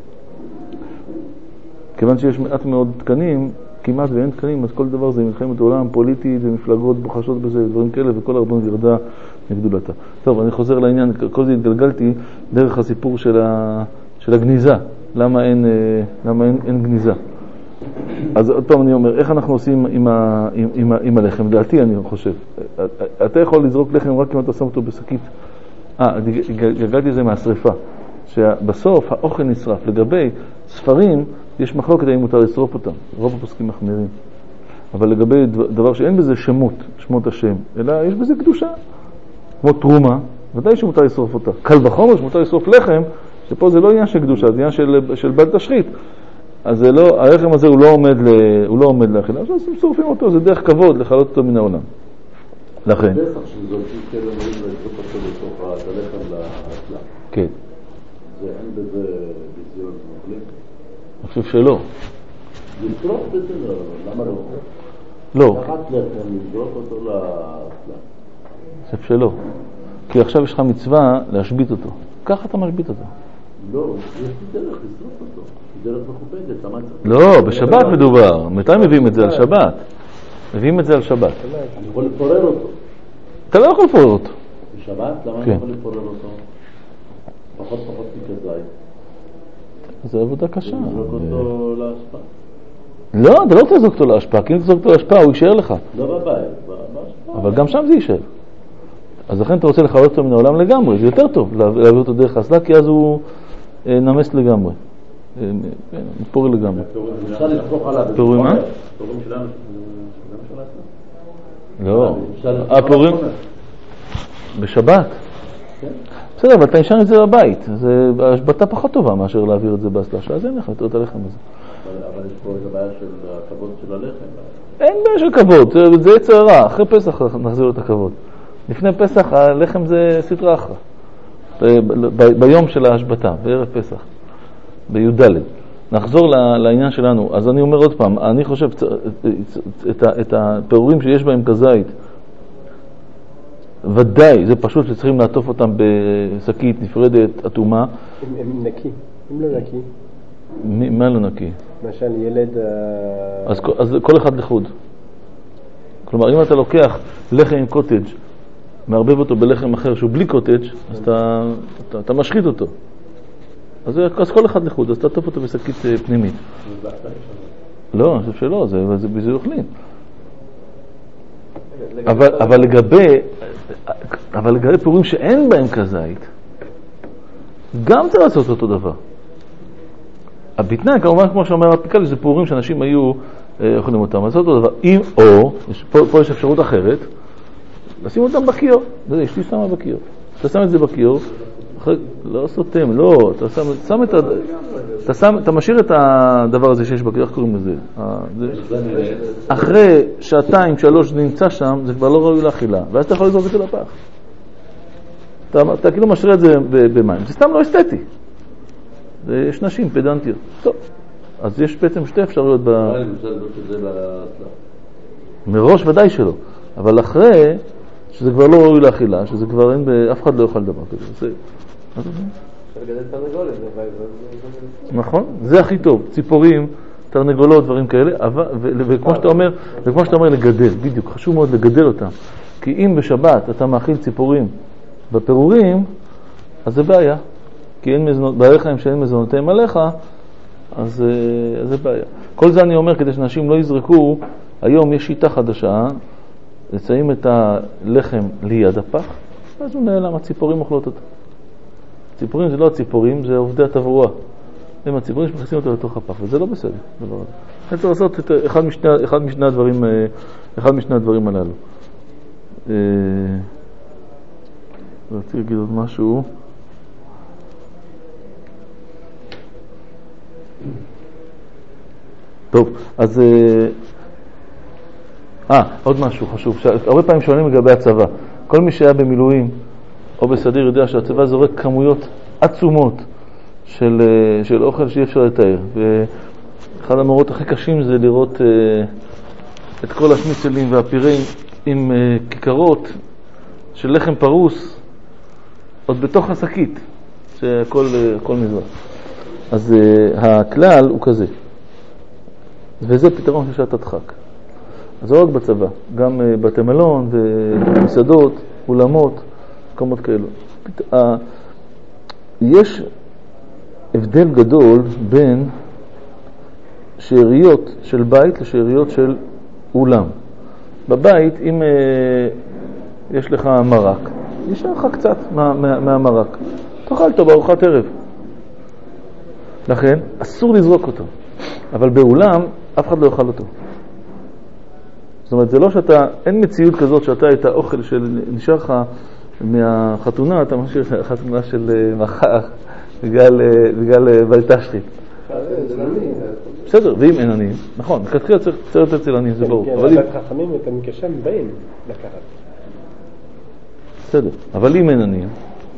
כיוון שיש מעט מאוד תקנים, כמעט ואין תקנים, אז כל דבר זה מלחמת עולם פוליטית ומפלגות בוחשות בזה, דברים כאלה, וכל הרבנות ירדה מגדולתה. טוב, אני חוזר לעניין, כל זה התגלגלתי דרך הסיפור של, ה... של הגניזה. למה אין, למה אין, אין גניזה? אז עוד פעם אני אומר, איך אנחנו עושים עם, ה... עם, עם, עם הלחם? דעתי אני חושב. אתה יכול לזרוק לחם רק אם אתה שם אותו בשקית. אה, גלגלתי זה מהשריפה. שבסוף האוכל נשרף. לגבי ספרים, יש מחלוקת אם מותר לשרוף אותם. רוב הפוסקים מחמירים. אבל לגבי דבר שאין בזה שמות, שמות השם, אלא יש בזה קדושה. כמו תרומה, ודאי שמותר לשרוף אותה. קל וחומר שמותר לשרוף לחם, שפה זה לא עניין של קדושה, זה עניין של, של בל תשחית. אז זה לא, הלחם הזה הוא לא עומד, ל, הוא לא עומד לאכילה. אז שורפים אותו, זה דרך כבוד לחלות אותו מן העולם. לכן. בטח שזורקים כאלה אומרים לזרוק אותו בתוך הלחם לאכלה. כן. זה אין בזה ביזיון מוכלים? אני חושב שלא. לזרוק בזה, למה לא? לא. לקחת לחם, לזרוק אותו לאכלה. אני חושב שלא. כי עכשיו יש לך מצווה להשבית אותו. ככה אתה משבית אותו. לא, יש לי דרך לשרוף אותו. דרך מכובדת, למה צריך? לא, בשבת מדובר. מתי מביאים את זה על שבת? מביאים את זה על שבת. אני יכול לפורר אותו. אתה לא יכול לפורר אותו. בשבת? למה אני יכול לפורר אותו? פחות פחות מכזית. זה עבודה קשה. לזרוק אותו להשפעה. לא, אתה לא רוצה לזרוק אותו להשפעה. כי אם תזרוק אותו להשפעה, הוא יישאר לך. לא בבית, בהשפעה. אבל גם שם זה יישאר. אז לכן אתה רוצה לחלוט אותו מן העולם לגמרי. זה יותר טוב להעביר אותו דרך הסלה, כי אז הוא נמס לגמרי. מתפורר לגמרי. אפשר לספוך עליו. פורים מה? פורים שלנו. לא. הפורים בשבת. בסדר, אבל אתה נשאר את זה בבית. ההשבתה פחות טובה מאשר להעביר את זה בהסלה. אז אין לך יותר את הלחם הזה. אבל יש פה את הבעיה של הכבוד של הלחם. אין בעיה של כבוד. זה יצר רע. אחרי פסח נחזיר לו את הכבוד. לפני פסח הלחם זה סטרה אחרה. ביום של ההשבתה, בערב פסח. בי"ד. נחזור לעניין שלנו. אז אני אומר עוד פעם, אני חושב את הפירורים שיש בהם כזית, ודאי, זה פשוט שצריכים לעטוף אותם בשקית נפרדת, אטומה. הם נקי, הם לא נקי. מה לא נקי? למשל ילד... אז, אז כל אחד לחוד. כלומר, אם אתה לוקח לחם עם קוטג', מערבב אותו בלחם אחר שהוא בלי קוטג', אז אתה, אתה, אתה משחית אותו. אז, אז כל אחד לחוד, אז תעטוף אותו בשקית פנימית. לא, אני חושב שלא, זה, זה ביזוי אוכלים. אבל, אבל לגבי, אבל לגבי פירורים שאין בהם כזית, גם צריך לעשות אותו דבר. הבטנאי, כמובן, כמו שאומר הפיקל, זה פירורים שאנשים היו אוכלים אותם. אז אותו דבר, אם או, פה, פה יש אפשרות אחרת, לשים אותם בכיור. זה, אשתי שמה בכיור. אתה שם את זה בכיור, אחרי, לא סותם, לא, אתה שם, שם את ה... אתה, שם, אתה משאיר את הדבר הזה שיש בכיור, איך קוראים לזה? אחרי שעתיים, שלוש נמצא שם, זה כבר לא ראוי לאכילה, ואז אתה יכול לזרוק את זה לפח. אתה, אתה כאילו משאיר את זה במים. זה סתם לא אסתטי. יש נשים פדנטיות. טוב, אז יש בעצם שתי אפשרויות ב... מראש ודאי שלא, אבל אחרי שזה כבר לא ראוי לאכילה, שזה כבר אין, אף אחד לא יוכל דבר כזה. זה... לגדל תרנגולת, נכון, זה הכי טוב, ציפורים, תרנגולות, דברים כאלה, וכמו שאתה אומר, וכמו שאתה אומר לגדל, בדיוק, חשוב מאוד לגדל אותם, כי אם בשבת אתה מאכיל ציפורים בפירורים, אז זה בעיה, כי אין מזונות, בעלי חיים שאין מזונותיהם עליך, אז, אז זה בעיה. כל זה אני אומר כדי שאנשים לא יזרקו, היום יש שיטה חדשה, לצאים את הלחם ליד הפח, אז הוא נעלם, הציפורים אוכלות אותו. ציפורים זה לא הציפורים, זה עובדי התברואה. הם הציפורים שמכניסים אותו לתוך הפח, וזה לא בסדר. אני צריך לעשות את אחד משני, אחד משני הדברים, אחד משני הדברים הללו. רציתי להגיד עוד משהו. טוב, אז אה, עוד משהו חשוב. הרבה פעמים שואלים לגבי הצבא. כל מי שהיה במילואים או בסדיר יודע שהצבא זורק כמויות עצומות של, של אוכל שאי אפשר לתאר. ואחד המורות הכי קשים זה לראות אה, את כל השניצלים והפירים עם אה, כיכרות של לחם פרוס עוד בתוך השקית, שהכל הכל מזרח. אז אה, הכלל הוא כזה. וזה פתרון של שעת הדחק. אז זה רק בצבא, גם אה, בתי מלון ומסעדות, אולמות, מקומות כאלו. יש הבדל גדול בין שאריות של בית לשאריות של אולם. בבית, אם אה, יש לך מרק, יש לך קצת מה, מה, מהמרק. תאכל אותו בארוחת ערב. לכן, אסור לזרוק אותו. אבל באולם, אף אחד לא יאכל אותו. זאת אומרת, זה לא שאתה, אין מציאות כזאת שאתה את האוכל שנשאר לך מהחתונה, אתה משאיר חתונה של מחר בגלל, בגלל בלטשחית. בסדר, ואם אין עניים, נכון, כתחילה צריך להיות אצל עניים, זה ברור. אבל אם חכמים את המקשם באים לקחת. בסדר, אבל אם אין עניים,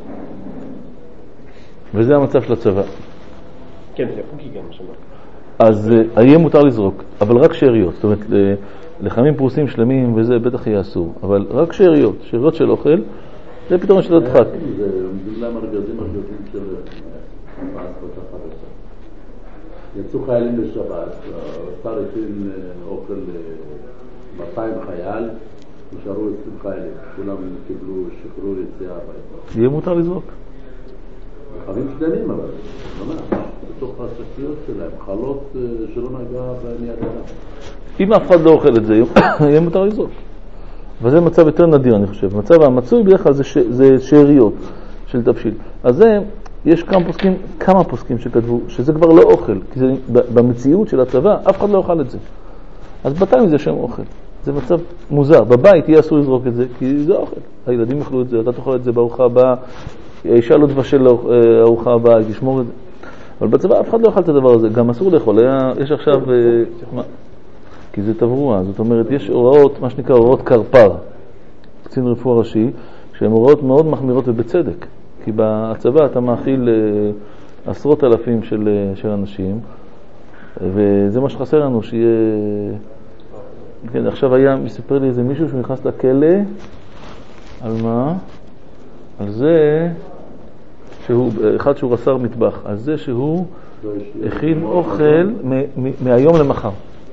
וזה המצב של הצבא. כן, זה חוקי גם שמה. אז יהיה מותר לזרוק, אבל רק שאריות. זאת אומרת, לחמים פרוסים שלמים וזה בטח יהיה אסור, אבל רק שאריות, שאריות של אוכל, זה פתרון של הדחק. זה בגלל ארגזים ארגזים של מעסקות החדשה. יצאו חיילים בשבת, השר הכין אוכל מאתיים חייל, נשארו עשרים חיילים, כולם קיבלו שחרור יציאה הביתה. יהיה מותר לזרוק. חיילים שלמים אבל, ממש, בתוך השקיות שלהם, חלות שלא נגע בני אדם. אם אף אחד לא אוכל את זה, יהיה מותר לזרוק. וזה מצב יותר נדיר, אני חושב. המצב המצוי בדרך כלל זה, ש... זה שאריות של תבשיל. אז זה, יש כמה פוסקים, כמה פוסקים שכתבו, שזה כבר לא אוכל, כי זה, במציאות של הצבא, אף אחד לא אוכל את זה. אז בתיים זה שם אוכל. זה מצב מוזר. בבית יהיה אסור לזרוק את זה, כי זה אוכל. הילדים יאכלו את זה, אתה תאכל את זה בארוחה הבאה, האישה לא תבשל לארוחה הבאה, תשמור את זה. אבל בצבא אף אחד לא אוכל את הדבר הזה. גם אסור לאכול. יש עכשיו... מה? כי זה תברואה, זאת אומרת, יש הוראות, מה שנקרא הוראות קרפר, קצין רפואה ראשי, שהן הוראות מאוד מחמירות ובצדק, כי בצבא אתה מאכיל עשרות אלפים של, של אנשים, וזה מה שחסר לנו, שיהיה... כן, עכשיו היה, מספר לי איזה מישהו שהוא נכנס לכלא, על מה? על זה שהוא, אחד שהוא רס"ר מטבח, על זה שהוא הכין אוכל מהיום למחר.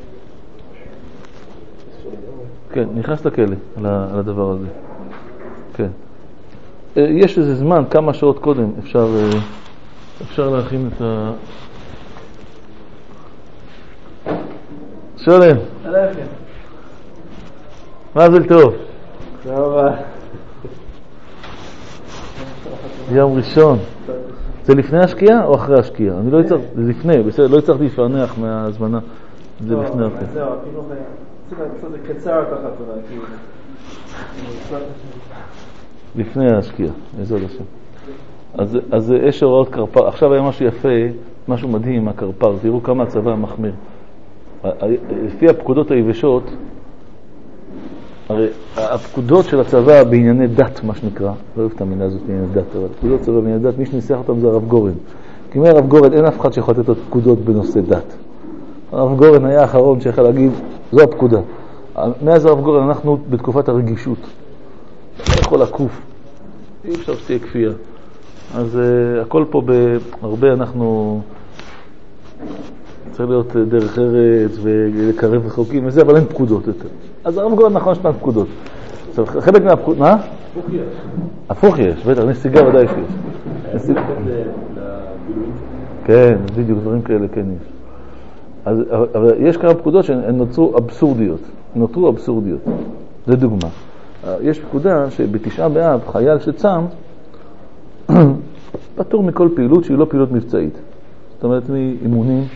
כן, נכנס לכלא על הדבר הזה. כן. יש איזה זמן, כמה שעות קודם, אפשר, אפשר להכין את ה... שלום. מזל טוב. יום ראשון. זה לפני השקיעה או אחרי השקיעה? אני לא יצטרך, זה לפני, בסדר, לא יצטרך להיפענח מהזמנה. זה לפני השקיעה. זהו, אפילו צריך לעשות את זה קצר ככה תודה, כאילו. לפני השקיעה, איזו לשם. אז, אז יש הוראות קרפר. עכשיו היה משהו יפה, משהו מדהים מהקרפר. תראו כמה הצבא מחמיר. לפי הפקודות היבשות, הרי הפקודות של הצבא בענייני דת, מה שנקרא, לא אוהב את המילה הזאת בענייני דת, אבל הפקודות הצבא בענייני דת, מי שניסח אותם זה הרב גורן. כימי הרב גורן אין אף אחד שיכול לתת עוד פקודות בנושא דת. הרב גורן היה האחרון שיכול להגיד, זו הפקודה. מאז הרב גורן אנחנו בתקופת הרגישות. לא יכול לקוף. אי אפשר שתהיה כפייה. אז uh, הכל פה בהרבה אנחנו צריך להיות דרך ארץ ולקרב רחוקים וזה, אבל אין פקודות יותר. אז הרב גורן נכון שתן פקודות. עכשיו, חלק מהפקודות, מה? הפוך יש. הפוך יש, בטח, נסיגה ודאי שיש. נסיגה. כן, בדיוק, דברים כאלה כן יש. אז, אבל יש כמה פקודות שהן נוצרו אבסורדיות. נותרו אבסורדיות. זה דוגמה. יש פקודה שבתשעה באב חייל שצם פטור מכל פעילות שהיא לא פעילות מבצעית. זאת אומרת, מאימונים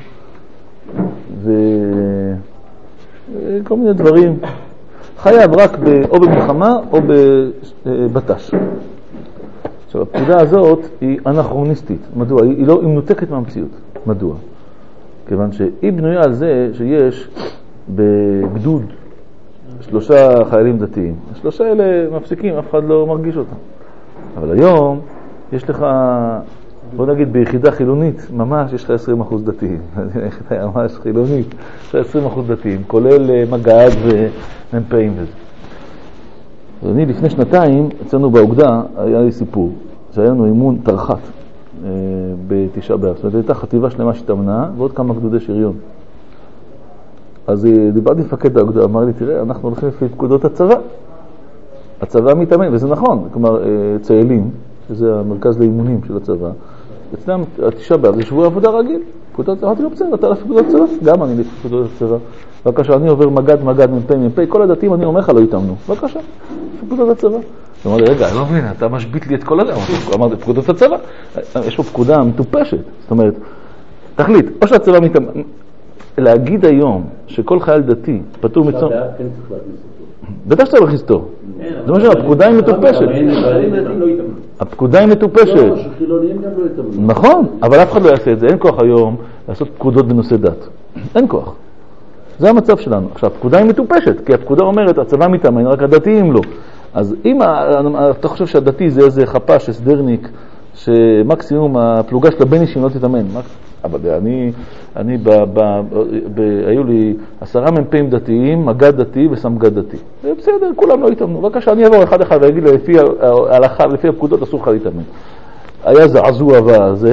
וכל מיני דברים. חייב רק ב... או במלחמה או בבטש. עכשיו, הפקודה הזאת היא אנכרוניסטית. מדוע? היא, לא, היא מנותקת מהמציאות. מדוע? כיוון שהיא בנויה על זה שיש בגדוד שלושה חיילים דתיים. השלושה האלה מפסיקים, אף אחד לא מרגיש אותם. אבל היום יש לך, בוא נגיד ביחידה חילונית, ממש יש לך עשרים אחוז דתיים. יחידה ממש חילונית, יש לך עשרים אחוז דתיים, כולל מג"ד ומ"פים וזה. אז אני לפני שנתיים, אצלנו באוגדה, היה לי סיפור, שהיה לנו אימון תרחת אה, בתשעה באב. זאת אומרת, הייתה חטיבה שלמה שתמנה, ועוד כמה גדודי שריון. אז דיברתי מפקד האוגדה, אמר לי, תראה, אנחנו הולכים לפי פקודות הצבא. הצבא מתאמן, וזה נכון, כלומר, ציילים, שזה המרכז לאימונים של הצבא, אצלם התשעה באב זה שבוע עבודה רגיל. פקודות, אמרתי לו, בסדר, אתה לפי פקודות הצבא? גם אני לפי פקודות הצבא. בבקשה, אני עובר מג"ד, מג"ד, מ"פ, מ"פ, כל הדתיים אני אומר לך לא יתאמנו. בבקשה, לפי פקודות הצבא. הוא אמר לי, רגע, אני לא מבין, אתה משבית לי את כל הזה. אמרתי, פקודות הצבא. יש פה פקודה מטופשת. זאת אומרת, תחליט, או שהצבא מתאמן. להגיד היום שכל חייל דתי פטור מצום... בטח שאתה לא חסתור. זה מה שהפקודה היא מטופשת. הפקודה היא מטופשת. נכון, אבל אף אחד לא יעשה את זה. אין כוח היום לעשות פקודות בנושא דת. אין כוח. זה המצב שלנו. עכשיו, הפקודה היא מטופשת, כי הפקודה אומרת, הצבא מתאמן, רק הדתיים לא. אז אם אתה חושב שהדתי זה איזה חפש, הסדרניק, שמקסימום הפלוגה של הבן אישים לא תתאמן. אבל אני, אני ב, ב, ב, היו לי עשרה מ"פים דתיים, מג"ד דתי וסמג"ד דתי. בסדר, כולם לא יתאמנו. בבקשה, אני אעבור אחד אחד ויגיד לפי ההלכה, לפי הפקודות, אסור לך להתאמן. היה זעזוע וזה.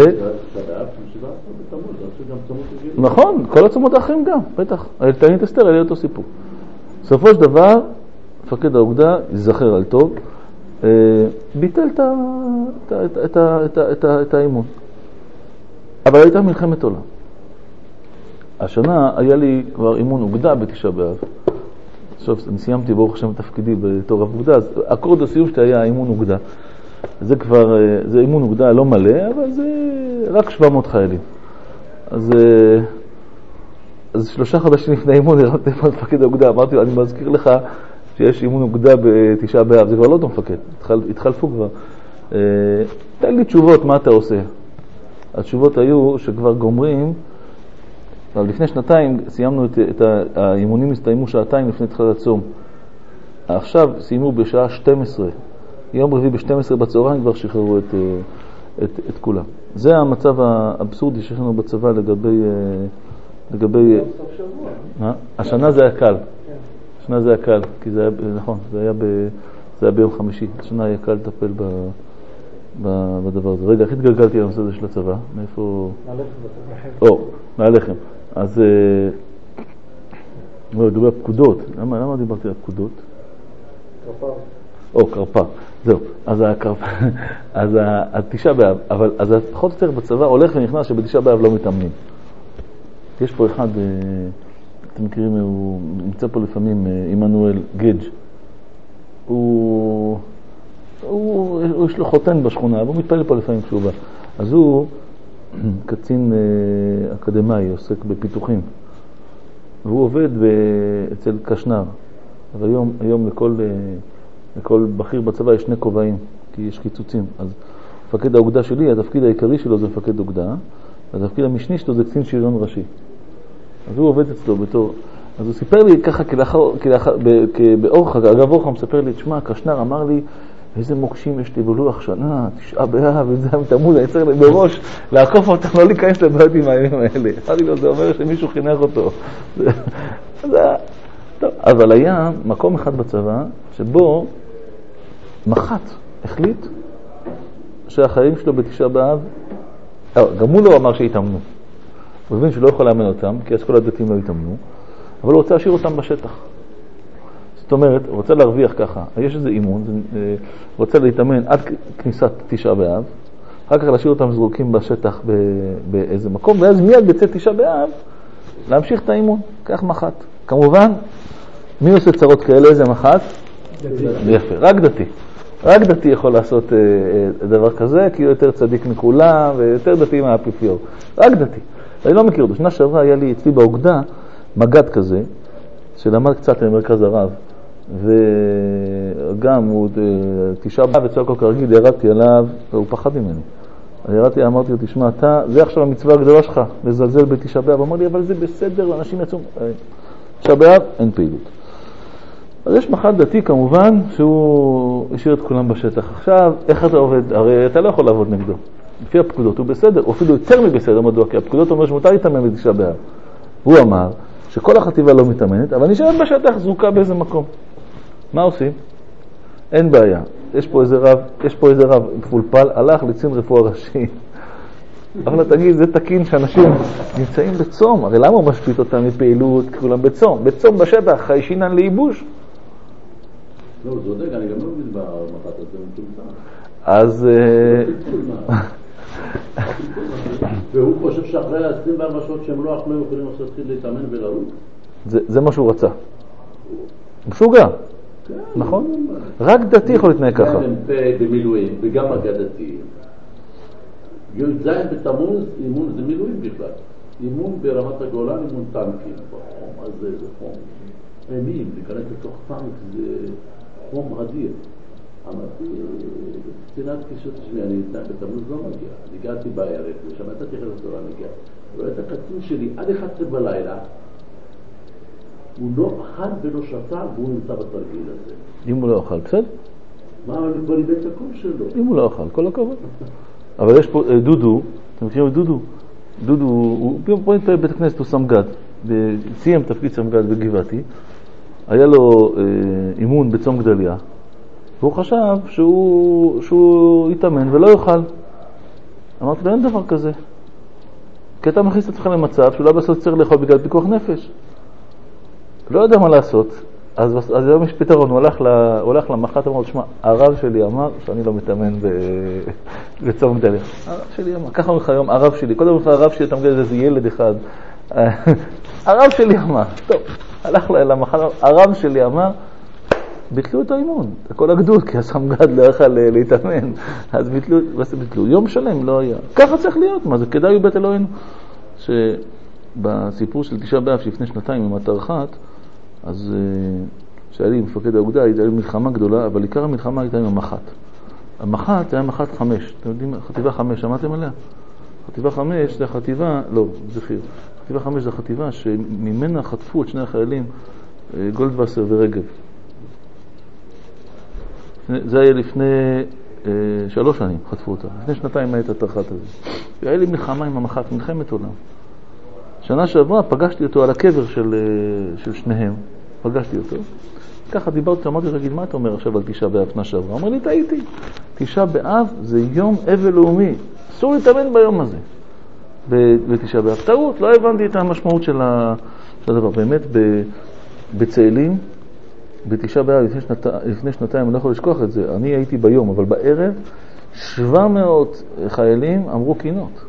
נכון, כל הצומות האחרים גם, בטח. תענית אסתר, היה אותו סיפור. בסופו של דבר, מפקד האוגדה, יזכר על טוב, ביטל את האימון. אבל הייתה מלחמת עולם. השנה היה לי כבר אימון אוגדה בתשעה באב. עכשיו, אני סיימתי ברוך השם תפקידי בתור רב אוגדה, אז אקורד הסיום שלי היה אימון אוגדה. זה כבר, זה אימון אוגדה לא מלא, אבל זה רק שבע מאות חיילים. אז, אז שלושה חודשים לפני אימון, הרמתי פה מפקד האוגדה, אמרתי לו, אני מזכיר לך שיש אימון אוגדה בתשעה באב, זה כבר לא אותו מפקד, התחל, התחלפו כבר. תן לי תשובות, מה אתה עושה? התשובות היו שכבר גומרים, אבל לפני שנתיים סיימנו את, את האימונים, הסתיימו שעתיים לפני תחילת הצום. עכשיו סיימו בשעה שתים עשרה. יום רביעי ב-שתים עשרה בצהריים כבר שחררו את, את, את כולם. זה המצב האבסורדי שיש לנו בצבא לגבי... לגבי... מה? השנה זה היה קל. השנה זה היה קל, כי זה היה, נכון, זה היה, ב, זה היה ביום חמישי. השנה היה קל לטפל ב... בדבר הזה. רגע, איך התגלגלתי לנושא הזה של הצבא? מאיפה... מהלחם. או, מהלחם. אז... לא, דובר פקודות. למה, למה דיברתי על פקודות? קרפר. או, קרפר. זהו. אז הקרפר... אז התשעה באב. אבל אז פחות או יותר בצבא הולך ונכנס שבתשעה באב לא מתאמנים. יש פה אחד, אתם מכירים, הוא נמצא פה לפעמים, עמנואל גדג'. הוא... הוא, הוא יש לו חותן בשכונה, והוא מתפעל פה לפעמים כשהוא בא. אז הוא קצין אה, אקדמי, עוסק בפיתוחים. והוא עובד ב, אצל קשנר. אבל היום, היום לכל, אה, לכל בכיר בצבא יש שני כובעים, כי יש קיצוצים. אז מפקד האוגדה שלי, התפקיד העיקרי שלו זה מפקד אוגדה, והתפקיד המשני שלו זה קצין שריון ראשי. אז הוא עובד אצלו בתור... אז הוא סיפר לי ככה, כלאחר, כלאחר, באורחה, אגב אורחה, הוא מספר לי, תשמע, קשנר אמר לי, איזה מוקשים יש לי בלוח שנה, תשעה באב, וזה תמוז, אני צריך בראש לעקוף אותם, לא להיכנס לבעיות עם הימים האלה. אמרתי לו, זה אומר שמישהו חינך אותו. זה, טוב, אבל היה מקום אחד בצבא, שבו מח"ט החליט שהחיילים שלו בתשעה באב, גם הוא לא אמר שהתאמנו. הוא מבין שלא יכול לאמן אותם, כי אז כל הדתיים לא התאמנו, אבל הוא רוצה להשאיר אותם בשטח. זאת אומרת, הוא רוצה להרוויח ככה, יש איזה אימון, הוא רוצה להתאמן עד כניסת תשעה באב, אחר כך להשאיר אותם זרוקים בשטח באיזה מקום, ואז מיד בצאת תשעה באב, להמשיך את האימון, כך מח"ט. כמובן, מי עושה צרות כאלה? איזה מח"ט? דתי. יפה, רק דתי. רק דתי יכול לעשות אה, אה, דבר כזה, כי הוא יותר צדיק מכולם, ויותר דתי מהאפיפיור. רק דתי. אני לא מכיר אותו. שנה שעברה היה לי אצלי באוגדה מגד כזה, שלמד קצת למרכז הרב, וגם הוא תשעה באב וצועק לו כרגיל, ירדתי עליו, והוא פחד ממני. ירדתי, אמרתי לו, תשמע, אתה, זה עכשיו המצווה הגדולה שלך, לזלזל בתשעה באב. אמר לי, אבל זה בסדר, אנשים יצאו. תשעה באב, אין פעילות. אז יש מח"ט דתי כמובן, שהוא השאיר את כולם בשטח. עכשיו, איך אתה עובד? הרי אתה לא יכול לעבוד נגדו. לפי הפקודות הוא בסדר, או אפילו יותר מבסדר, מדוע? כי הפקודות אומר שמותר להתאמן בתשעה באב. הוא אמר שכל החטיבה לא מתאמנת, אבל נשארת בשטח זרוקה באיזה מקום. מה עושים? אין בעיה. יש פה איזה רב, יש פה איזה רב פולפל, הלך לקצין רפואה ראשי. אבל תגיד, זה תקין שאנשים נמצאים בצום. הרי למה הוא משפיט אותם מפעילות? כולם בצום. בצום בשטח, חיישינן לייבוש. לא, זה עוד רגע, אני גם לא מבין במח"ט הזה, מצומצם. אז... והוא חושב שאחרי ה-עשרים וארבע שעות שהם לא אכלו, יכולים עכשיו להתחיל להתאמן ולרוץ? זה מה שהוא רצה. משוגע. נכון? רק דתי יכול להתנהג ככה. במילואים, וגם אגדתי. י"ז בתמוז, אימון זה מילואים בכלל. אימון ברמת הגולן, אימון טנקים. בחום הזה זה חום. אימים, להיכנס לתוך טנק זה חום אדיר. אמרתי, קצינת קישוט שמי, אני בתמוז לא מגיע. הגעתי בערב, ושמעתי חלק לתורה מגיע. רואה את הקצין שלי עד אחת עשרה בלילה, הוא לא אכל ולא שתה, והוא נמצא בתרגיל הזה. אם הוא לא אכל, בסדר? מה, אבל כבר איבד את הקום שלו. אם הוא לא אכל, כל הכבוד. אבל יש פה דודו, אתם מכירים את דודו? דודו, הוא פה נתפעל בית הכנסת, הוא סמגד, סיים תפקיד סמגד בגבעתי, היה לו אימון בצום גדליה, והוא חשב שהוא, שהוא יתאמן ולא יאכל. אמרתי לו, אין דבר כזה. כי אתה מכניס את עצמך למצב שאולי בסוף צריך לאכול בגלל פיקוח נפש. לא יודע מה לעשות. אז, אז היום יש פתרון, הוא הולך, ל, הוא הולך למח"ט, אמר, תשמע, הרב שלי אמר שאני לא מתאמן בצום גדליה. הרב שלי אמר, ככה אומר היום, הרב שלי, קודם כל הרב שלי, אתה מגדל איזה ילד אחד. הרב שלי אמר, טוב, הלך למח"ט, הרב שלי אמר, ביטלו את האימון, הכל הגדול, כי הסמגד לא יכל להתאמן, אז ביטלו, ביטלו, יום שלם לא היה. ככה צריך להיות, מה זה כדאי בית אלוהינו. שבסיפור של תשעה באב שלפני שנתיים עם התרח"ט, אז שהיה לי מפקד האוגדה, הייתה לי מלחמה גדולה, אבל עיקר המלחמה הייתה עם המח"ט. המח"ט היה מח"ט חמש, אתם יודעים, חטיבה חמש, שמעתם עליה? חטיבה חמש זה החטיבה, לא, זכיר, חטיבה חמש זה החטיבה שממנה חטפו את שני החיילים, גולדווסר ורגב. זה היה לפני אה, שלוש שנים, חטפו אותה. לפני שנתיים הייתה התרח"ט הזה. והיה לי מלחמה עם המח"ט, מלחמת עולם. שנה שעברה פגשתי אותו על הקבר של, של שניהם. פגשתי אותו. ככה דיברתי, אמרתי, רגיל, מה אתה אומר עכשיו על תשעה באב שנה שעברה? אמר לי, טעיתי. תשעה באב זה יום אבל לאומי. אסור להתאמן ביום הזה. בתשעה באב. טעות, לא הבנתי את המשמעות של הדבר. באמת, בצאלים, בתשעה באב לפני, שנת... לפני שנתיים, אני לא יכול לשכוח את זה, אני הייתי ביום, אבל בערב שבע מאות חיילים אמרו קינות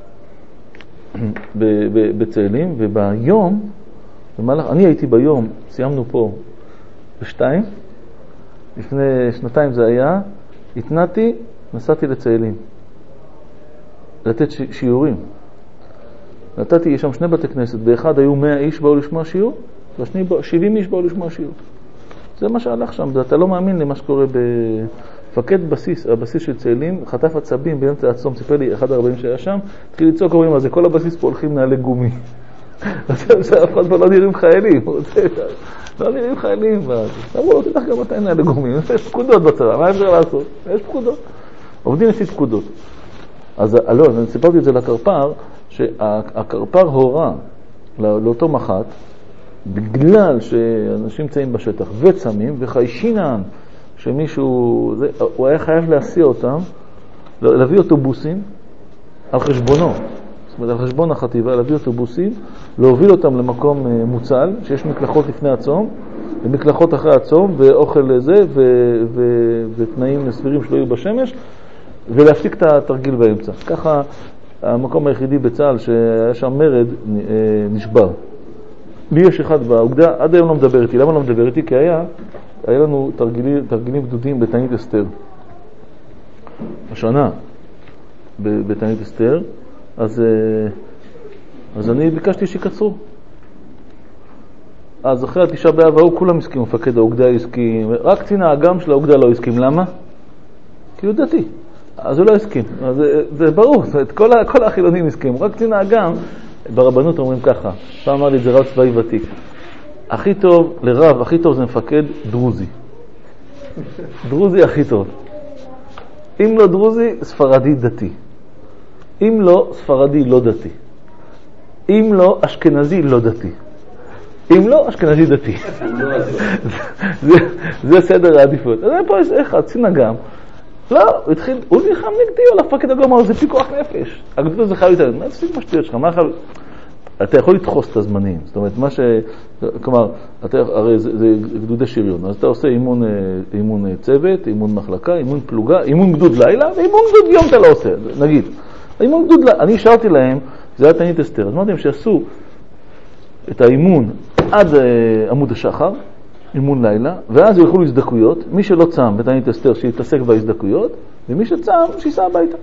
בצאלים, וביום, במהלך, אני הייתי ביום, סיימנו פה בשתיים, לפני שנתיים זה היה, התנעתי, נסעתי לצאלים, לתת ש... שיעורים. נתתי, יש שם שני בתי כנסת, באחד היו מאה איש באו לשמוע שיעור, והשני שבעים איש באו לשמוע שיעור. זה מה שהלך שם, אתה לא מאמין למה שקורה במפקד בסיס, הבסיס של צאלים, חטף עצבים באמצע הצום, סיפר לי אחד הרבנים שהיה שם, התחיל לצעוק, אומרים, אז כל הבסיס פה הולכים נעלי גומי. אף אחד פה לא נראים חיילים, לא נראים חיילים. אמרו לו, תדח גם אתה עיני לגורמים, יש פקודות בצבא, מה אפשר לעשות? יש פקודות. עובדים לפי פקודות. אז לא, אני סיפרתי את זה לקרפ"ר, שהקרפ"ר הורה לאותו מח"ט, בגלל שאנשים צאים בשטח וצמים, וחיישינן שמישהו, זה, הוא היה חייב להסיע אותם, להביא אוטובוסים על חשבונו, זאת אומרת על חשבון החטיבה, להביא אוטובוסים, להוביל אותם למקום מוצל, שיש מקלחות לפני הצום, ומקלחות אחרי הצום, ואוכל לזה, ו- ו- ותנאים סבירים שלא יהיו בשמש, ולהפסיק את התרגיל באמצע. ככה המקום היחידי בצה"ל שהיה שם מרד נשבר. לי יש אחד באוגדה, עד היום לא מדבר איתי. למה לא מדבר איתי? כי היה, היה לנו תרגילים, תרגילים גדודים בתענית אסתר. השנה, בתענית אסתר, אז, אז אני ביקשתי שיקצרו. אז אחרי התשעה באב ההוא כולם הסכימו, מפקד האוגדה הסכים, רק קצין האג"ם של האוגדה לא הסכים. למה? כי הוא דתי. אז הוא לא הסכים. אז זה, זה ברור, זאת, כל, כל החילונים הסכימו. רק קצין האג"ם, ברבנות אומרים ככה, פעם אמר לי את זה רב צבאי ותיק, הכי טוב, לרב, הכי טוב זה מפקד דרוזי. דרוזי הכי טוב. אם לא דרוזי, ספרדי דתי. אם לא, ספרדי לא דתי. אם לא, אשכנזי לא דתי. אם לא, אשכנזי דתי. זה, זה סדר העדיפות. אז פה יש אחד, קצין אג"ם. לא, הוא התחיל, הוא נלחם נגדי, הוא לפקד הגמר, זה פיקוח נפש. הגדוד זה חייב להתעלם, מה תפסיק משטויות שלך? מה חייב... אתה יכול לדחוס את הזמנים, זאת אומרת, מה ש... כלומר, אתה, הרי זה, זה גדודי שריון, אז אתה עושה אימון, אימון צוות, אימון מחלקה, אימון פלוגה, אימון גדוד לילה, ואימון גדוד יום אתה לא עושה, נגיד. אימון גדוד לילה, אני השארתי להם, זה היה תענית אסתר, אז אמרתי להם שעשו את האימון עד עמוד השחר, אימון לילה, ואז ילכו להזדקויות, מי שלא צם בתענית אסתר שיתעסק בהזדקויות, ומי שצם שיסע הביתה.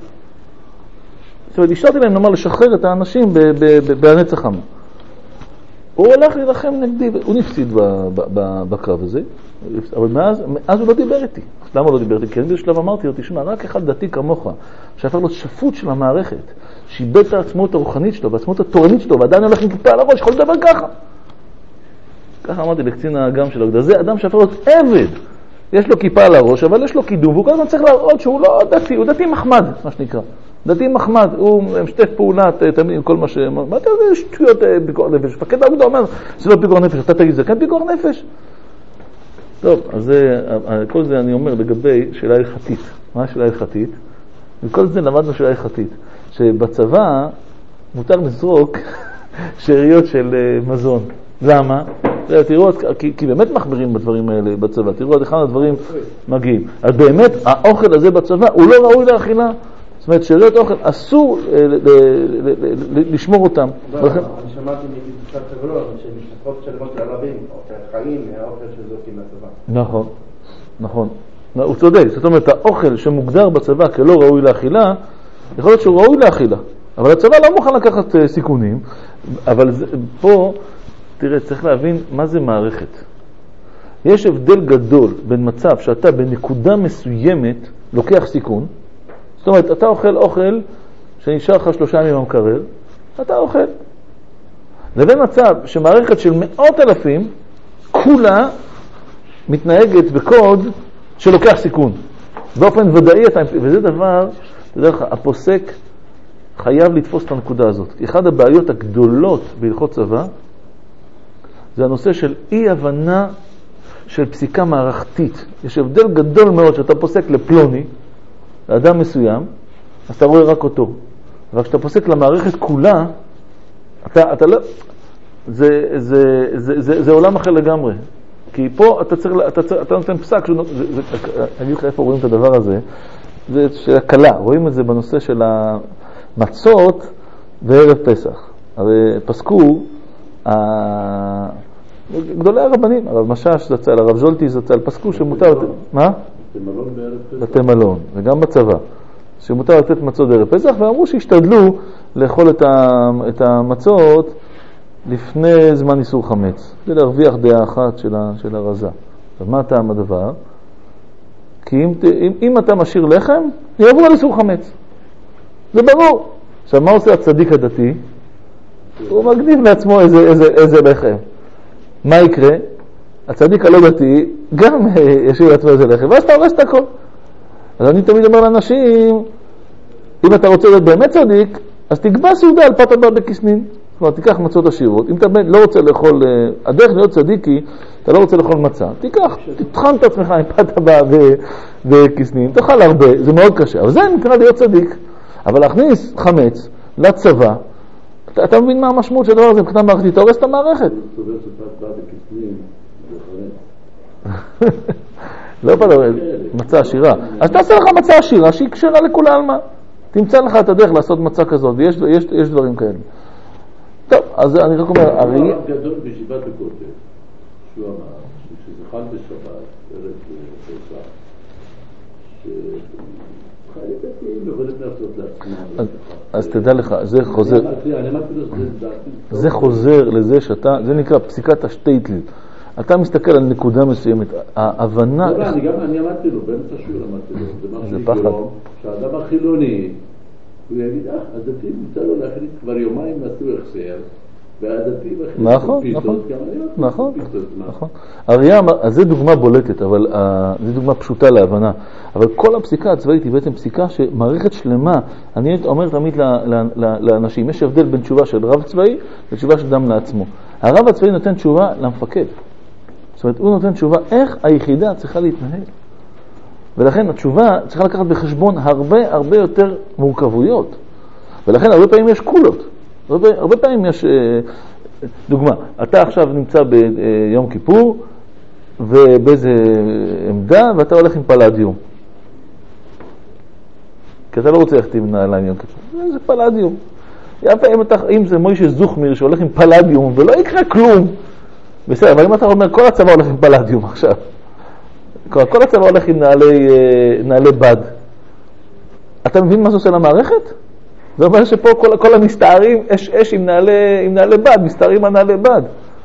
זאת אומרת, השארתי להם נאמר לשחרר את האנשים בהנץ חמה. הוא הולך להילחם נגדי, הוא נפסיד בקרב הזה, אבל מאז, מאז הוא לא דיבר איתי. למה הוא לא דיבר איתי? כי אני בשלב אמרתי לו, תשמע, רק אחד דתי כמוך, שהפך לו שפוט של המערכת, שאיבד את העצמאות הרוחנית שלו, והעצמאות התורנית שלו, ועדיין הולך עם כיפה על הראש, יכול לדבר ככה. ככה אמרתי לקצין האג"ם של האוגדה, זה אדם שהפך להיות עבד. יש לו כיפה על הראש, אבל יש לו קידום, והוא כל הזמן צריך להראות שהוא לא דתי, הוא דתי מחמד, מה שנקרא. דתי מחמד, הוא משתף פעולה תמיד עם כל מה ש... מה אתה יודע, שטויות פיקוח נפש. פקד האוגדה אומר, זה לא פיקוח נפש, אתה תגיד, זה כן פיקוח נפש? טוב, אז זה, כל זה אני אומר לגבי שאלה הלכתית. מה השאלה הלכתית? וכל זה למדנו שאלה הלכתית. שבצבא מותר לזרוק שאריות של מזון. למה? תראו, כי, כי באמת מחברים בדברים האלה בצבא. תראו, עד אחד הדברים מגיעים. אז באמת, האוכל הזה בצבא הוא לא ראוי לאכילה. זאת אומרת, שאריות אוכל אסור לשמור אותם. אני שמעתי מקצת חברות שמשפחות שלמות לערבים, חיים מהאוכל שזוכים לצבא. נכון, נכון. הוא צודק. זאת אומרת, האוכל שמוגדר בצבא כלא ראוי לאכילה, יכול להיות שהוא ראוי לאכילה. אבל הצבא לא מוכן לקחת סיכונים. אבל פה, תראה, צריך להבין מה זה מערכת. יש הבדל גדול בין מצב שאתה בנקודה מסוימת לוקח סיכון, זאת אומרת, אתה אוכל אוכל שנשאר לך שלושה ימים במקרר, אתה אוכל. לבין מצב שמערכת של מאות אלפים, כולה מתנהגת בקוד שלוקח סיכון. באופן ודאי, וזה דבר, אתה יודע לך, הפוסק חייב לתפוס את הנקודה הזאת. אחד הבעיות הגדולות בהלכות צבא, זה הנושא של אי הבנה של פסיקה מערכתית. יש הבדל גדול מאוד שאתה פוסק לפלוני, לאדם מסוים, אז אתה רואה רק אותו. אבל כשאתה פוסק למערכת כולה, אתה, אתה לא... זה, זה, זה, זה, זה עולם אחר לגמרי. כי פה אתה צריך, אתה, צריך, אתה נותן פסק, זה, זה, אני אגיד לך איפה רואים את הדבר הזה, זה של הקלה. רואים את זה בנושא של המצות וערב פסח. הרי פסקו, ה... גדולי הרבנים, הרב משש זצל, הרב ז'ולטי זצל, פסקו שמותר... מה? בתי מלון, וגם בצבא, שמותר לתת מצות ערב פסח, ואמרו שהשתדלו לאכול את, ה, את המצות לפני זמן איסור חמץ, כדי להרוויח דעה אחת של, ה, של הרזה. אז מה טעם הדבר? כי אם, אם, אם אתה משאיר לחם, יעבור על איסור חמץ. זה ברור. עכשיו, מה עושה הצדיק הדתי? הוא מגניב לעצמו איזה, איזה, איזה לחם. מה יקרה? הצדיק הלא דתי גם ישאיר לעצמו איזה לחם, ואז אתה הורס את הכל. אז אני תמיד אומר לאנשים, אם אתה רוצה להיות באמת צדיק, אז תקבע סעודה על פת הבא בכסנין. זאת אומרת, תיקח מצות עשירות. אם אתה באמת לא רוצה לאכול, הדרך להיות צדיקי, אתה לא רוצה לאכול מצה, תיקח, תטחן את עצמך עם פת הבא בכסנין, תאכל הרבה, זה מאוד קשה. אבל זה נקרא להיות צדיק. אבל להכניס חמץ לצבא, אתה, אתה מבין מה המשמעות של הדבר הזה? מבחינה מערכתית, אתה הורס את המערכת. לא פלא, מצה עשירה. אז תעשה לך מצה עשירה שהיא קשרה לכולה על מה. תמצא לך את הדרך לעשות מצה כזאת, ויש יש, יש דברים כאלה. טוב, אז אני רק אומר, הרי... הרב גדול בישיבת הכותל, שהוא אמר, שזה חל בשבת, ערב פסח, שחיים דתיים יכולים לעשות לעצמם. אז תדע לך, זה חוזר... זה חוזר לזה שאתה, זה נקרא פסיקת השטייטל. אתה מסתכל על נקודה מסוימת, ההבנה... לא, אני גם, אני אמרתי לו, באמצע שיעור אמרתי לו, זה משהו יגרום, שהאדם החילוני, הוא יגיד, אה, הדתיים נמצא לו להחליט כבר יומיים נתו החסר, והדתיים החליט פיתות, גם אני לא נכון, נכון. הראייה, אז זו דוגמה בולטת, אבל זו דוגמה פשוטה להבנה. אבל כל הפסיקה הצבאית היא בעצם פסיקה שמערכת שלמה, אני אומר תמיד לאנשים, יש הבדל בין תשובה של רב צבאי לתשובה של אדם לעצמו. הרב הצבאי נותן תשובה למפקד. זאת אומרת, הוא נותן תשובה איך היחידה צריכה להתנהל. ולכן התשובה צריכה לקחת בחשבון הרבה הרבה יותר מורכבויות. ולכן הרבה פעמים יש קולות. הרבה, הרבה פעמים יש, דוגמה, אתה עכשיו נמצא ביום כיפור, ובאיזה עמדה, ואתה הולך עם פלדיום. כי אתה לא רוצה ללכת עם נעליים יום כיפור. זה פלדיום. יפה, אם, אתה, אם זה מוישה זוכמיר שהולך עם פלדיום, ולא יקרה כלום. בסדר, אבל אם אתה אומר, כל הצבא הולך עם פלדיום עכשיו. כל, כל הצבא הולך עם נעלי, נעלי בד. אתה מבין מה זה עושה למערכת? זה אומר שפה כל, כל המסתערים, אש אש עם נעלי, עם נעלי בד, מסתערים על נעלי בד.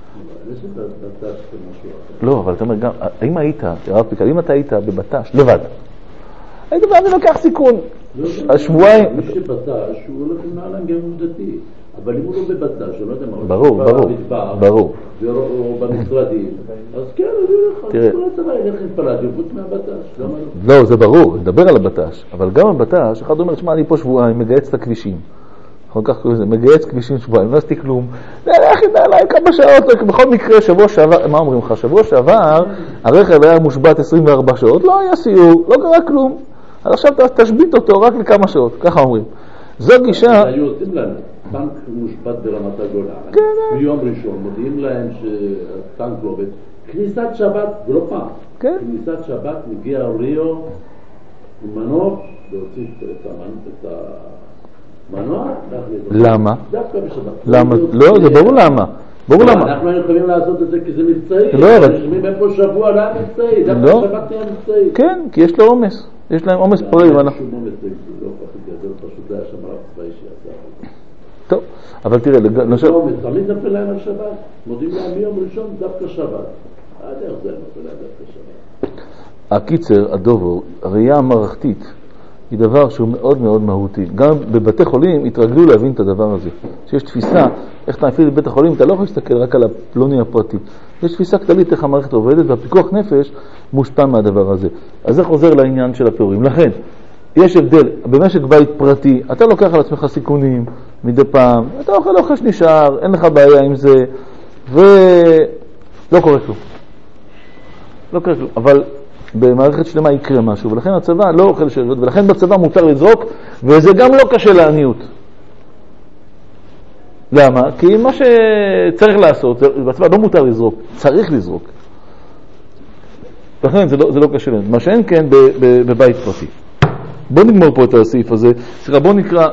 לא, אבל אתה אומר גם, אם היית, הרב פיקל, אם אתה היית בבטש, לבד, היית בא, אני לוקח סיכון. השבועיים... מי שבטש, הוא הולך עם נעליים גם עובדתי. אבל אם הוא לא בבטש, הוא לא יודע מה, ברור, ברור, ברור. או במשרדים, אז כן, אני הולך, כל הצבא ילך עם פלדיום, חוץ מהבטש. לא, זה ברור, נדבר על הבטש. אבל גם הבטש, אחד אומר, שמע, אני פה שבועיים, מגייץ את הכבישים. אחר כך קוראים לזה, מגייץ כבישים שבועיים, לא עשיתי כלום. נלך עם נעליים כמה שעות, בכל מקרה, שבוע שעבר, מה אומרים לך? שבוע שעבר, הרכב היה מושבת עשרים וארבע שעות, לא היה סיור, לא קרה כלום. אז עכשיו תשבית אותו רק לכמה שעות, ככה אומרים. זו גישה... היו עושים לנו, טנק מושבת ברמת הגולן. ביום ראשון מודיעים להם שהטנק לא עובד. כניסת שבת, ולא פעם, כניסת שבת מגיע ריו עם מנוע, והוציא את המנוע. למה? דווקא בשבת. למה? לא, זה ברור למה. ברור למה. אנחנו היינו יכולים לעשות את זה כי זה מבצעי. לא, אבל... נשמעים איפה שבוע לא היה מבצעי, דווקא שבת תהיה מבצעי. כן, כי יש לו עומס. יש להם עומס פועל. לא, שום עומס זה לא פשוט, זה פשוט היה שם רב צבאי שיעשה. טוב, אבל תראה, למשל... תמיד נפל להם על שבת, מודיעים להם מיום ראשון דווקא שבת. עד איך זה נפל להם דווקא שבת. הקיצר, הדובר, הראייה המערכתית, היא דבר שהוא מאוד מאוד מהותי. גם בבתי חולים התרגלו להבין את הדבר הזה. שיש תפיסה, איך אתה מפעיל בבית החולים, אתה לא יכול להסתכל רק על הפלוני הפרטי. יש תפיסה כללית איך המערכת עובדת, והפיקוח נפש מושפע מהדבר הזה. אז זה חוזר לעניין של הפירורים. לכן, יש הבדל, במשק בית פרטי, אתה לוקח על עצמך סיכונים מדי פעם, אתה אוכל אוכל שנשאר, אין לך בעיה עם זה, ולא קורה כלום. לא קורה כלום, אבל במערכת שלמה יקרה משהו, ולכן הצבא לא אוכל שאריות, ולכן בצבא מותר לזרוק, וזה גם לא קשה לעניות. למה? כי מה שצריך לעשות, בצבא לא מותר לזרוק, צריך לזרוק. לכן זה לא, זה לא קשה לעניות. מה שאין כן בבית פרטי. בוא נגמור פה את הסעיף הזה. סליחה, בוא נקרא...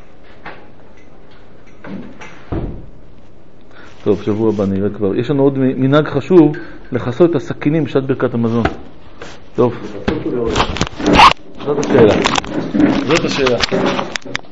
טוב, שבוע הבא נראה כבר. יש לנו עוד מנהג חשוב לחסות את הסכינים בשעת ברכת המזון. טוב. זאת השאלה. זאת השאלה.